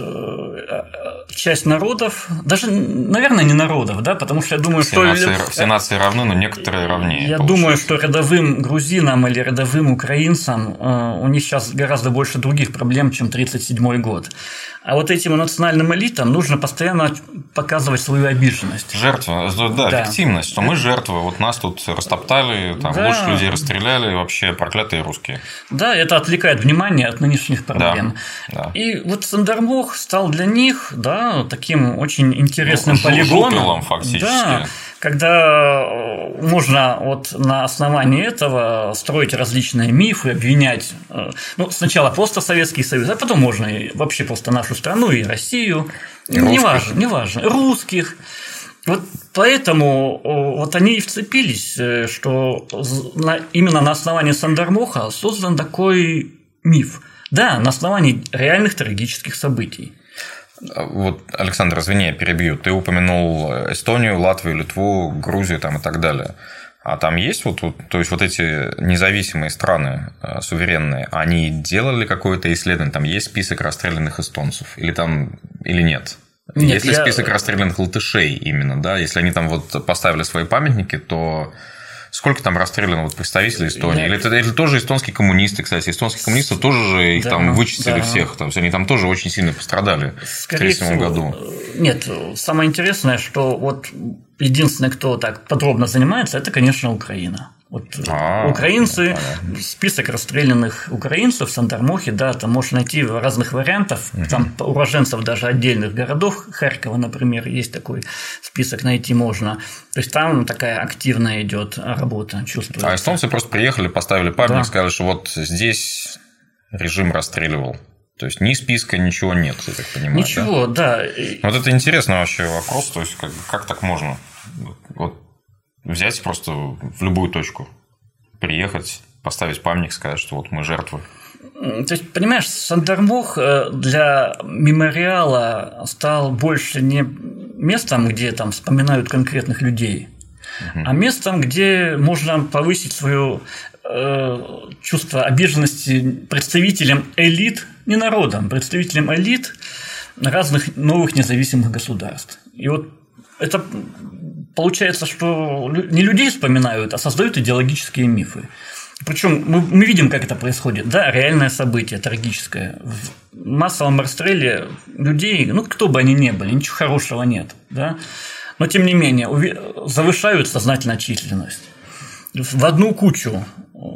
часть народов, даже, наверное, не народов, да, потому что я думаю, все что нации, все нации равны, но некоторые равнее. Я получается. думаю, что рядовым грузинам или рядовым украинцам у них сейчас гораздо больше других проблем, чем тридцать седьмой год. А вот этим национальным элитам нужно постоянно показывать свою обиженность. Жертва, да, да. эффективность, что мы жертвы, вот нас тут растоптали, там да. лучших людей расстреляли, вообще проклятые русские. Да, это отвлекает внимание от нынешних проблем. Да, да. И вот Сандермох стал для них, да, таким очень интересным ну, полигоном. Фактически. Да, когда можно вот на основании этого строить различные мифы, обвинять, ну, сначала просто Советский Союз, а потом можно и вообще просто нашу страну и Россию, и неважно, неважно, русских. Вот поэтому вот они и вцепились, что именно на основании Сандермоха создан такой миф. Да, на основании реальных трагических событий. Вот, Александр, извини, я перебью. Ты упомянул Эстонию, Латвию, Литву, Грузию там, и так далее. А там есть вот, вот, то есть вот эти независимые страны суверенные, они делали какое-то исследование? Там есть список расстрелянных эстонцев или там или нет? Нет, есть ли я... список расстрелянных латышей именно, да? Если они там вот поставили свои памятники, то сколько там расстреляно вот представителей Эстонии? Или это или тоже эстонские коммунисты, кстати, эстонские коммунисты тоже же их да, там вычислили да. всех, там, они там тоже очень сильно пострадали в тысяча девятьсот тридцать седьмом году. Нет, самое интересное, что вот единственное, кто так подробно занимается, это, конечно, Украина. Вот а, украинцы, да, список расстрелянных украинцев в Сандермохе, да, там можно найти разных вариантов, угу. там уроженцев даже отдельных городов, Харькова, например, есть такой список, найти можно. То есть там такая активная идет работа, чувствуется. А эстонцы просто приехали, поставили памятник, да. сказали, что вот здесь режим расстреливал. То есть ни списка, ничего нет, я так понимаю. Ничего, да. да. Вот это интересный вообще вопрос, то есть как, как так можно? Вот. Взять просто в любую точку, приехать, поставить памятник, сказать, что вот мы жертвы. То есть, понимаешь, Сандермох для мемориала стал больше не местом, где там вспоминают конкретных людей, угу. а местом, где можно повысить свое э, чувство обиженности представителям элит, не народам, представителям элит разных новых независимых государств. И вот это получается, что не людей вспоминают, а создают идеологические мифы. Причем мы, мы видим, как это происходит. Да, реальное событие, трагическое. В массовом расстреле людей, ну, кто бы они ни были, ничего хорошего нет. Да? Но, тем не менее, завышают сознательно численность. В одну кучу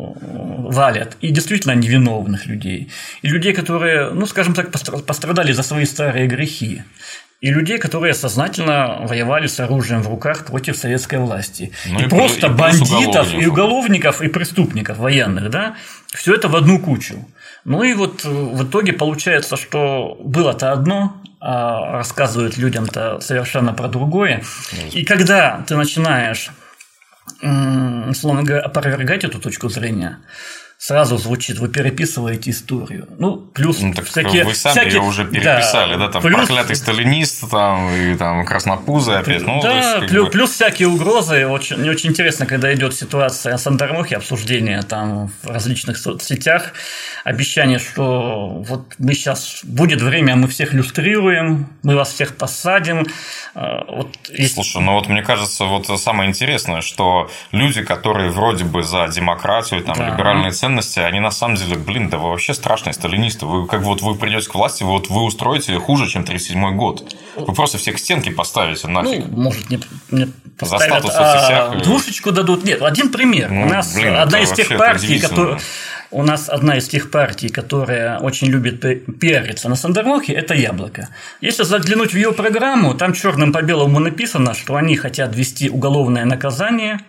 валят и действительно невиновных людей. И людей, которые, ну, скажем так, пострадали за свои старые грехи. И людей, которые сознательно воевали с оружием в руках против советской власти. Ну, и, и просто и бандитов, и уголовников, и преступников военных, да, все это в одну кучу. Ну и вот в итоге получается, что было-то одно, а рассказывают людям-то совершенно про другое. И когда ты начинаешь, условно говоря, опровергать эту точку зрения, сразу звучит, вы переписываете историю. Ну, плюс ну, так всякие... Вы сами всякие, ее уже переписали, да, да там плюс, проклятый сталинист, там, и там краснопузы опять. Ну, да, есть, плюс, бы... плюс всякие угрозы. Очень, мне очень интересно, когда идет ситуация о Сандермохе, обсуждение там в различных соцсетях, обещание, что вот мы сейчас, будет время, мы всех люстрируем, мы вас всех посадим. Вот, есть... Слушай, ну вот мне кажется, вот самое интересное, что люди, которые вроде бы за демократию, там, да. либеральные ценности, они на самом деле, блин, да вы вообще страшные сталинисты. Вы как вот вы придете к власти, вы, вот вы устроите хуже, чем тридцать седьмой год. Вы просто всех к стенке поставите нафиг. Ну, может, не, не поставят, за статус в соцсетях. А, двушечку дадут. Нет, один пример. Ну, У нас блин, одна из тех партий, которые... У нас одна из тех партий, которая очень любит пиариться на Сандермохе, это «Яблоко». Если заглянуть в ее программу, там черным по белому написано, что они хотят ввести уголовное наказание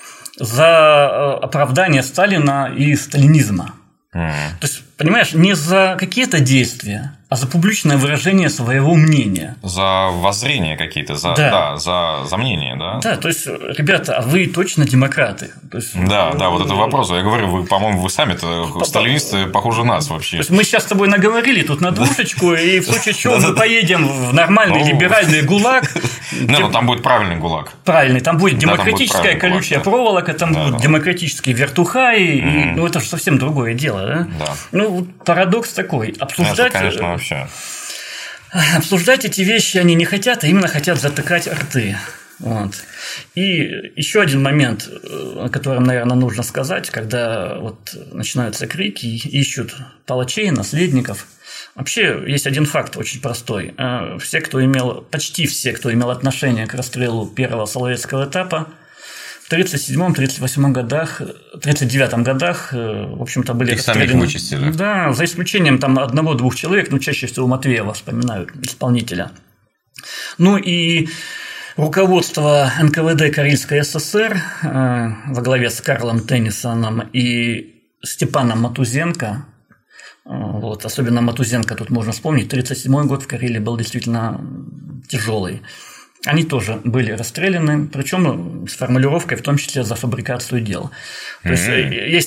за оправдание Сталина и сталинизма. Mm. То есть, понимаешь, не за какие-то действия, а за публичное выражение своего мнения. За воззрения какие-то, за, да. Да, за, за мнение, да? Да, то есть, ребята, а вы точно демократы? То есть, да, да, вот это вопрос. Я говорю, вы, по-моему, вы сами-то сталинисты похуже нас вообще. То есть, мы сейчас с тобой наговорили тут на двушечку, и в случае чего мы поедем в нормальный либеральный ГУЛАГ. Не, ну там будет правильный ГУЛАГ. Правильный, там будет демократическая колючая проволока, там будут демократические вертухаи, ну это же совсем другое дело, да? Ну, парадокс такой. Обсуждать... Конечно, вообще. Обсуждать эти вещи они не хотят, а именно хотят затыкать рты. Вот. И еще один момент, о котором, наверное, нужно сказать, когда вот начинаются крики, ищут палачей, наследников. Вообще есть один факт очень простой. Все, кто имел, почти все, кто имел отношение к расстрелу первого Соловецкого этапа, в тридцать седьмом — тридцать восьмом годах, тридцать девятом годах, в общем-то, были их расстреляны. Самих вычистили. Да, за исключением там одного-двух человек, но чаще всего Матвеева вспоминают, исполнителя. Ну и руководство эн ка вэ дэ Карельской ССР э, во главе с Карлом Теннисоном и Степаном Матузенко, э, вот, особенно Матузенко тут можно вспомнить, тридцать седьмой год в Карелии был действительно тяжелый. Они тоже были расстреляны, причем с формулировкой, в том числе за фабрикацию дел. То есть mm-hmm. есть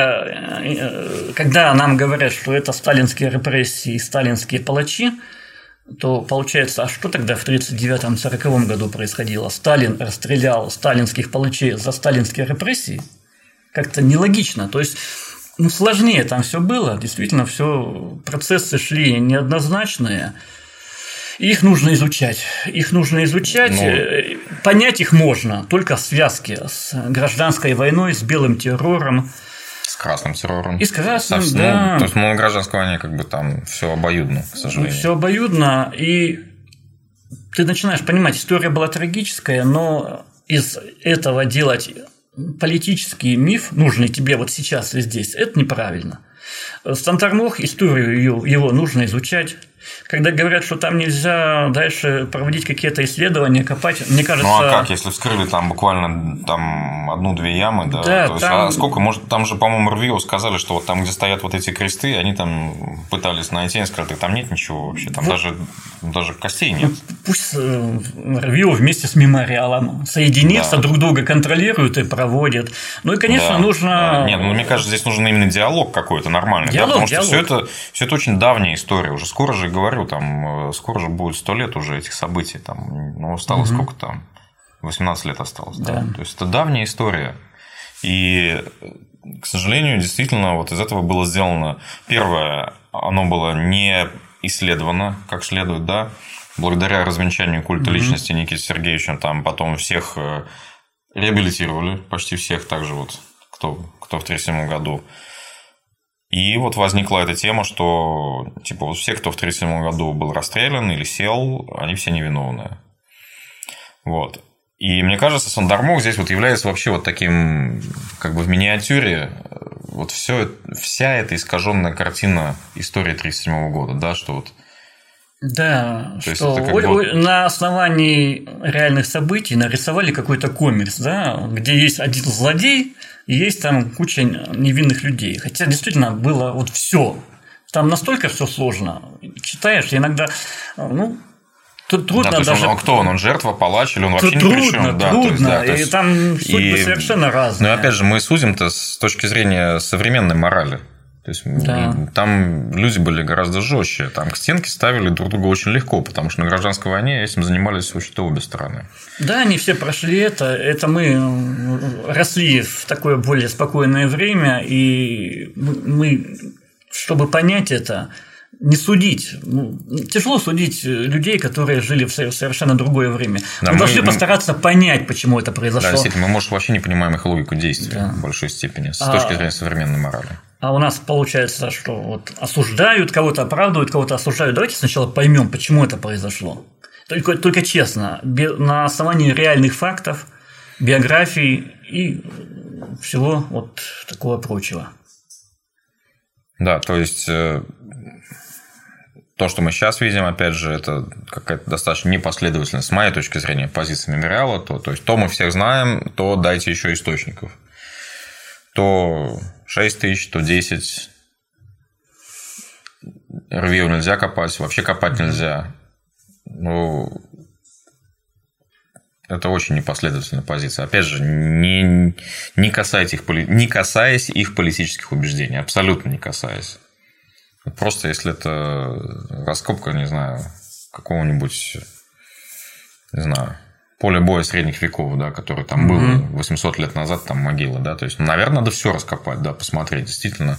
такая, когда нам говорят, что это сталинские репрессии, сталинские палачи, то получается, а что тогда в тридцать девятом — сороковом году происходило? Сталин расстрелял сталинских палачей за сталинские репрессии? Как-то нелогично. То есть, ну, сложнее там все было. Действительно, все процессы шли неоднозначные. Их нужно изучать. Их нужно изучать. Ну... Понять их можно только в связке с гражданской войной, с белым террором. С красным террором. И с красным, Совсем, да. Ну, то есть, ну, гражданской войне как бы там все обоюдно, к сожалению. Все обоюдно, и ты начинаешь понимать, история была трагическая, но из этого делать политический миф, нужный тебе вот сейчас и здесь, это неправильно. Сандермох, историю его нужно изучать. Когда говорят, что там нельзя дальше проводить какие-то исследования, копать, мне кажется… Ну, а как, если вскрыли там буквально там одну-две ямы, да? Да, То есть, там… а сколько, может, там же, по-моему, РВИО сказали, что вот там, где стоят вот эти кресты, они там пытались найти, они сказали, там нет ничего вообще, там вот. даже, даже костей нет. Пусть РВИО вместе с мемориалом соединится, да. друг друга контролируют и проводят. Ну, и, конечно, да, нужно… Да. Нет, ну, мне кажется, здесь нужен именно диалог какой-то нормальный, диалог, да? Потому диалог. что все это, все это очень давняя история, уже скоро же, говорю, там, скоро же будет сто лет уже этих событий, там, ну, осталось угу. сколько там, восемнадцать лет осталось, да? Да. То есть, это давняя история, и, к сожалению, действительно, вот из этого было сделано, первое, оно было не исследовано как следует, да, благодаря развенчанию культа угу. личности Никиты Сергеевича, там, потом всех реабилитировали, почти всех, также вот, кто, кто в тридцать седьмом году. И вот возникла эта тема, что типа вот все, кто в тридцать седьмом году был расстрелян или сел, они все невиновные. Вот. И мне кажется, Сандермох здесь вот является вообще вот таким, как бы в миниатюре, вот все, вся эта искаженная картина истории тридцать седьмого года, да, что вот. Да, то что бы... на основании реальных событий нарисовали какой-то комикс, да, где есть один злодей, и есть там куча невинных людей. Хотя действительно было вот все. Там настолько все сложно. Читаешь, иногда, ну, Тут трудно да, то есть даже... он, кто он? Он жертва, палач или он вообще Тут ни при чем? Трудно, Да, трудно, то есть, да, то и есть... там судьбы и... совершенно разные. Ну и опять же, мы судим-то с точки зрения современной морали. То есть да. Там люди были гораздо жестче. Там к стенке ставили друг друга очень легко, потому что на гражданской войне этим занимались вообще-то обе стороны. Да, они все прошли это. Это мы росли в такое более спокойное время, и мы, чтобы понять это, не судить. Тяжело судить людей, которые жили в совершенно другое время. Да, мы, мы должны постараться понять, почему это произошло. Да, действительно, мы, может, вообще не понимаем их логику действий да. в большой степени с а, точки зрения современной морали. А у нас получается, что вот осуждают кого-то, оправдывают кого-то, осуждают. Давайте сначала поймем, почему это произошло. Только, только честно, на основании реальных фактов, биографий и всего вот такого прочего. Да, то есть то, что мы сейчас видим, опять же, это какая-то достаточно непоследовательная, с моей точки зрения, позиция мемориала. То, то есть, то мы всех знаем, то дайте еще источников. То шесть тысяч, то десять. Рвию нельзя копать, вообще копать нельзя. Ну, это очень непоследовательная позиция. Опять же, не, не, касаясь их, не касаясь их политических убеждений, абсолютно не касаясь. Просто если это раскопка, не знаю, какого-нибудь, не знаю, поля боя средних веков, да, которое там было mm-hmm. восемьсот лет назад, там могила, да, то есть, наверное, надо все раскопать, да, посмотреть, действительно.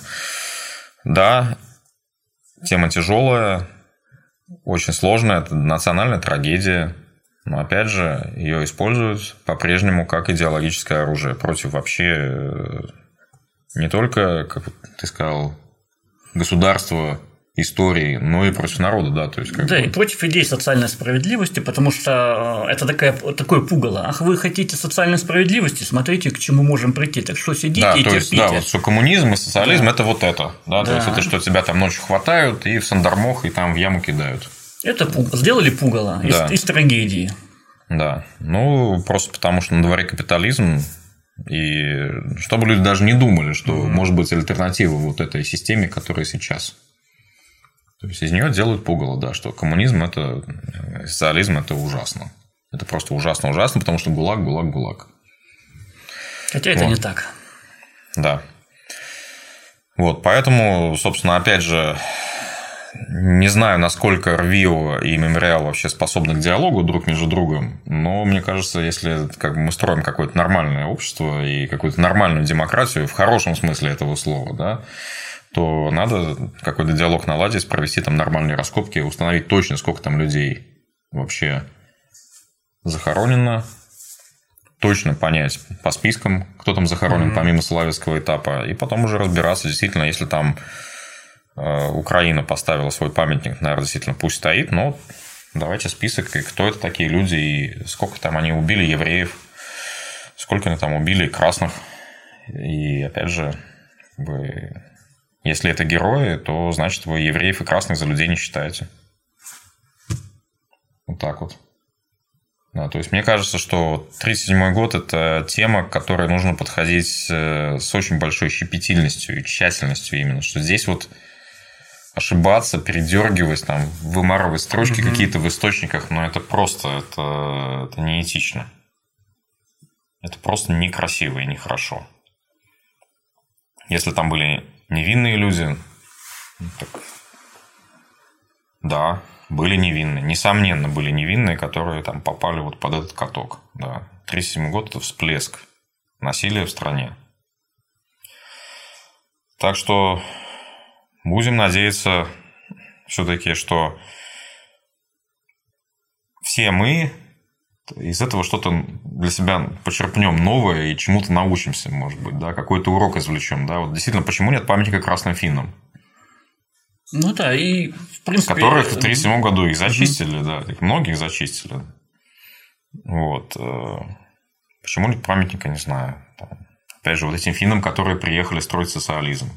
Да, тема тяжелая, очень сложная, это национальная трагедия, но, опять же, ее используют по-прежнему как идеологическое оружие против вообще не только, как ты сказал, государства, истории, но и против народа, да, то есть как да, бы... и против идей социальной справедливости, потому что это такая, такое пугало. Ах, вы хотите социальной справедливости, смотрите, к чему можем прийти. Так что сидите да, и то терпите. Есть, да, вот что коммунизм и социализм да. это вот это, да, да, то есть это что тебя там ночью хватают и в сандармох и там в яму кидают. Это пугало. Сделали пугало да. из, из трагедии. Да, ну просто потому что на дворе капитализм. И чтобы люди даже не думали, что mm-hmm. может быть альтернатива вот этой системе, которая сейчас. То есть из нее делают пугало, да, что коммунизм это социализм это ужасно. Это просто ужасно ужасно, потому что ГУЛАГ, ГУЛАГ, ГУЛАГ. Хотя это вот. не так. Да. Вот, поэтому, собственно, опять же, не знаю, насколько РВИО и Мемориал вообще способны к диалогу друг между другом, но мне кажется, если как бы, мы строим какое-то нормальное общество и какую-то нормальную демократию, в хорошем смысле этого слова, да, то надо какой-то диалог наладить, провести там нормальные раскопки, установить точно, сколько там людей вообще захоронено, точно понять по спискам, кто там захоронен mm-hmm. помимо Соловецкого этапа, и потом уже разбираться, действительно, если там Украина поставила свой памятник, наверное, действительно пусть стоит, но давайте список, и кто это такие люди, и сколько там они убили евреев, сколько они там убили красных. И опять же, вы, если это герои, то значит вы евреев и красных за людей не считаете. Вот так вот. Да, то есть мне кажется, что тридцать седьмой год – это тема, к которой нужно подходить с очень большой щепетильностью и тщательностью именно, что здесь вот ошибаться, передергивать, там, вымарывать строчки угу. какие-то в источниках, но это просто это, это неэтично. Это просто некрасиво и нехорошо. Если там были невинные люди, так... да, были невинные. Несомненно, были невинные, которые там попали вот под этот каток. Да. тридцать седьмой год – это всплеск насилия в стране. Так что будем надеяться все-таки, что все мы из этого что-то для себя почерпнем новое и чему-то научимся, может быть, да, какой-то урок извлечем. Да? Вот действительно, почему нет памятника красным финнам? Ну да, и в принципе... Которых в тридцать седьмом году их зачистили, да, их многих зачистили. Вот. Почему нет памятника, не знаю. Опять же, вот этим финнам, которые приехали строить социализм.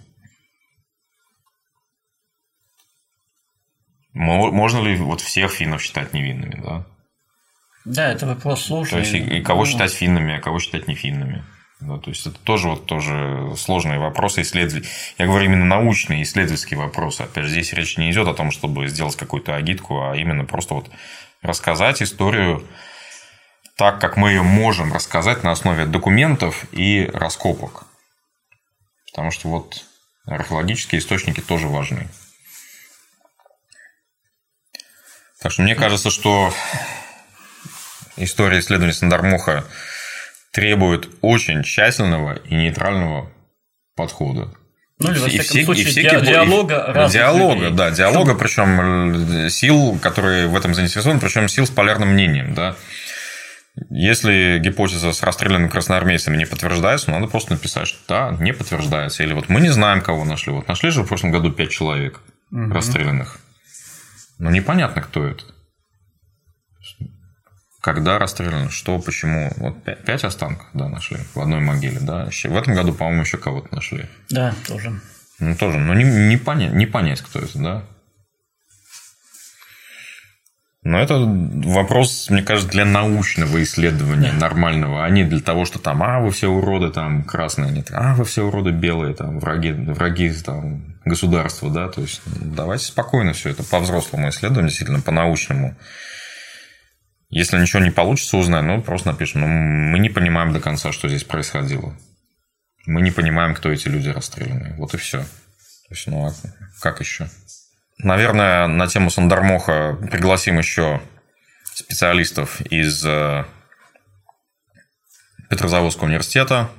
Можно ли вот всех финнов считать невинными, да? Да, это вопрос сложный. То есть, и кого считать финнами, а кого считать не финнами? Да, то есть это тоже, вот, тоже сложные вопросы исследования. Я говорю именно научные исследовательские вопросы. Опять же, здесь речь не идет о том, чтобы сделать какую-то агитку, а именно просто вот рассказать историю так, как мы ее можем рассказать на основе документов и раскопок. Потому что вот археологические источники тоже важны. Так что мне кажется, что история исследования Сандермохо требует очень тщательного и нейтрального подхода. Ну, или, во всяком все, случае, все, ди- диалога и, диалога, людей. да, диалога, причем сил, которые в этом заинтересованы, причем сил с полярным мнением, да. Если гипотеза с расстрелянными красноармейцами не подтверждается, надо просто написать, что да, не подтверждается. Или вот мы не знаем, кого нашли. Вот нашли же в прошлом году пять человек угу. расстрелянных. Но непонятно, кто это. Когда расстреляно, что, почему. Вот пять останков, да, нашли в одной могиле, да. В этом году, по-моему, еще кого-то нашли. Да, тоже. Ну, тоже. Но не, не, понять, не понять, кто это, да. Но это вопрос, мне кажется, для научного исследования, да. нормального, а не для того, что там, а, вы все уроды там красные, нет, а, вы все уроды белые, там, враги, враги там, государства, да, то есть давайте спокойно все это по-взрослому исследуем, действительно, по-научному. Если ничего не получится узнать, ну, просто напишем, ну, мы не понимаем до конца, что здесь происходило. Мы не понимаем, кто эти люди расстрелянные. Вот и все. То есть, ну, а как еще? Наверное, на тему Сандермохо пригласим еще специалистов из Петрозаводского университета,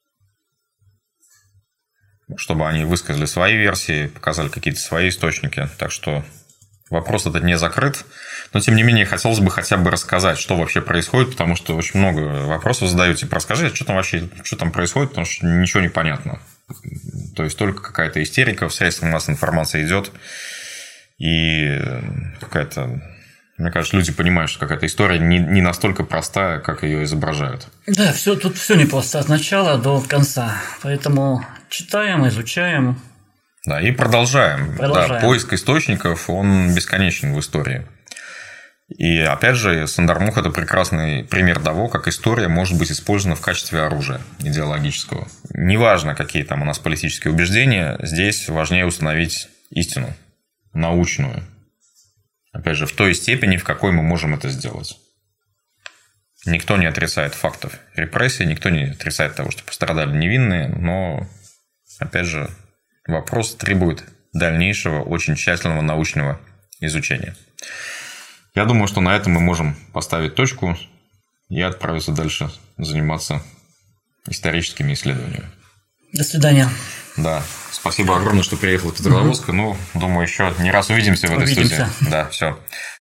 чтобы они высказали свои версии, показали какие-то свои источники. Так что вопрос этот не закрыт. Но, тем не менее, хотелось бы хотя бы рассказать, что вообще происходит, потому что очень много вопросов задают. Типа, расскажи, что там вообще что там происходит, потому что ничего не понятно. То есть, только какая-то истерика в средствах массовой информации идет. И какая-то, мне кажется, люди понимают, что какая-то история не, не настолько простая, как ее изображают. Да, все, тут все непросто от начала до конца. Поэтому читаем, изучаем. Да, и продолжаем. продолжаем. Да, поиск источников, он бесконечен в истории. И опять же, Сандермохо – это прекрасный пример того, как история может быть использована в качестве оружия идеологического. Неважно, какие там у нас политические убеждения, здесь важнее установить истину. Научную. Опять же, в той степени, в какой мы можем это сделать. Никто не отрицает фактов репрессий, никто не отрицает того, что пострадали невинные, но, опять же, вопрос требует дальнейшего, очень тщательного научного изучения. Я думаю, что на этом мы можем поставить точку и отправиться дальше заниматься историческими исследованиями. До свидания. Да, спасибо огромное, что приехал в Петрозаводск. Угу. Ну, думаю, еще не раз увидимся в этой увидимся. студии. Да, все.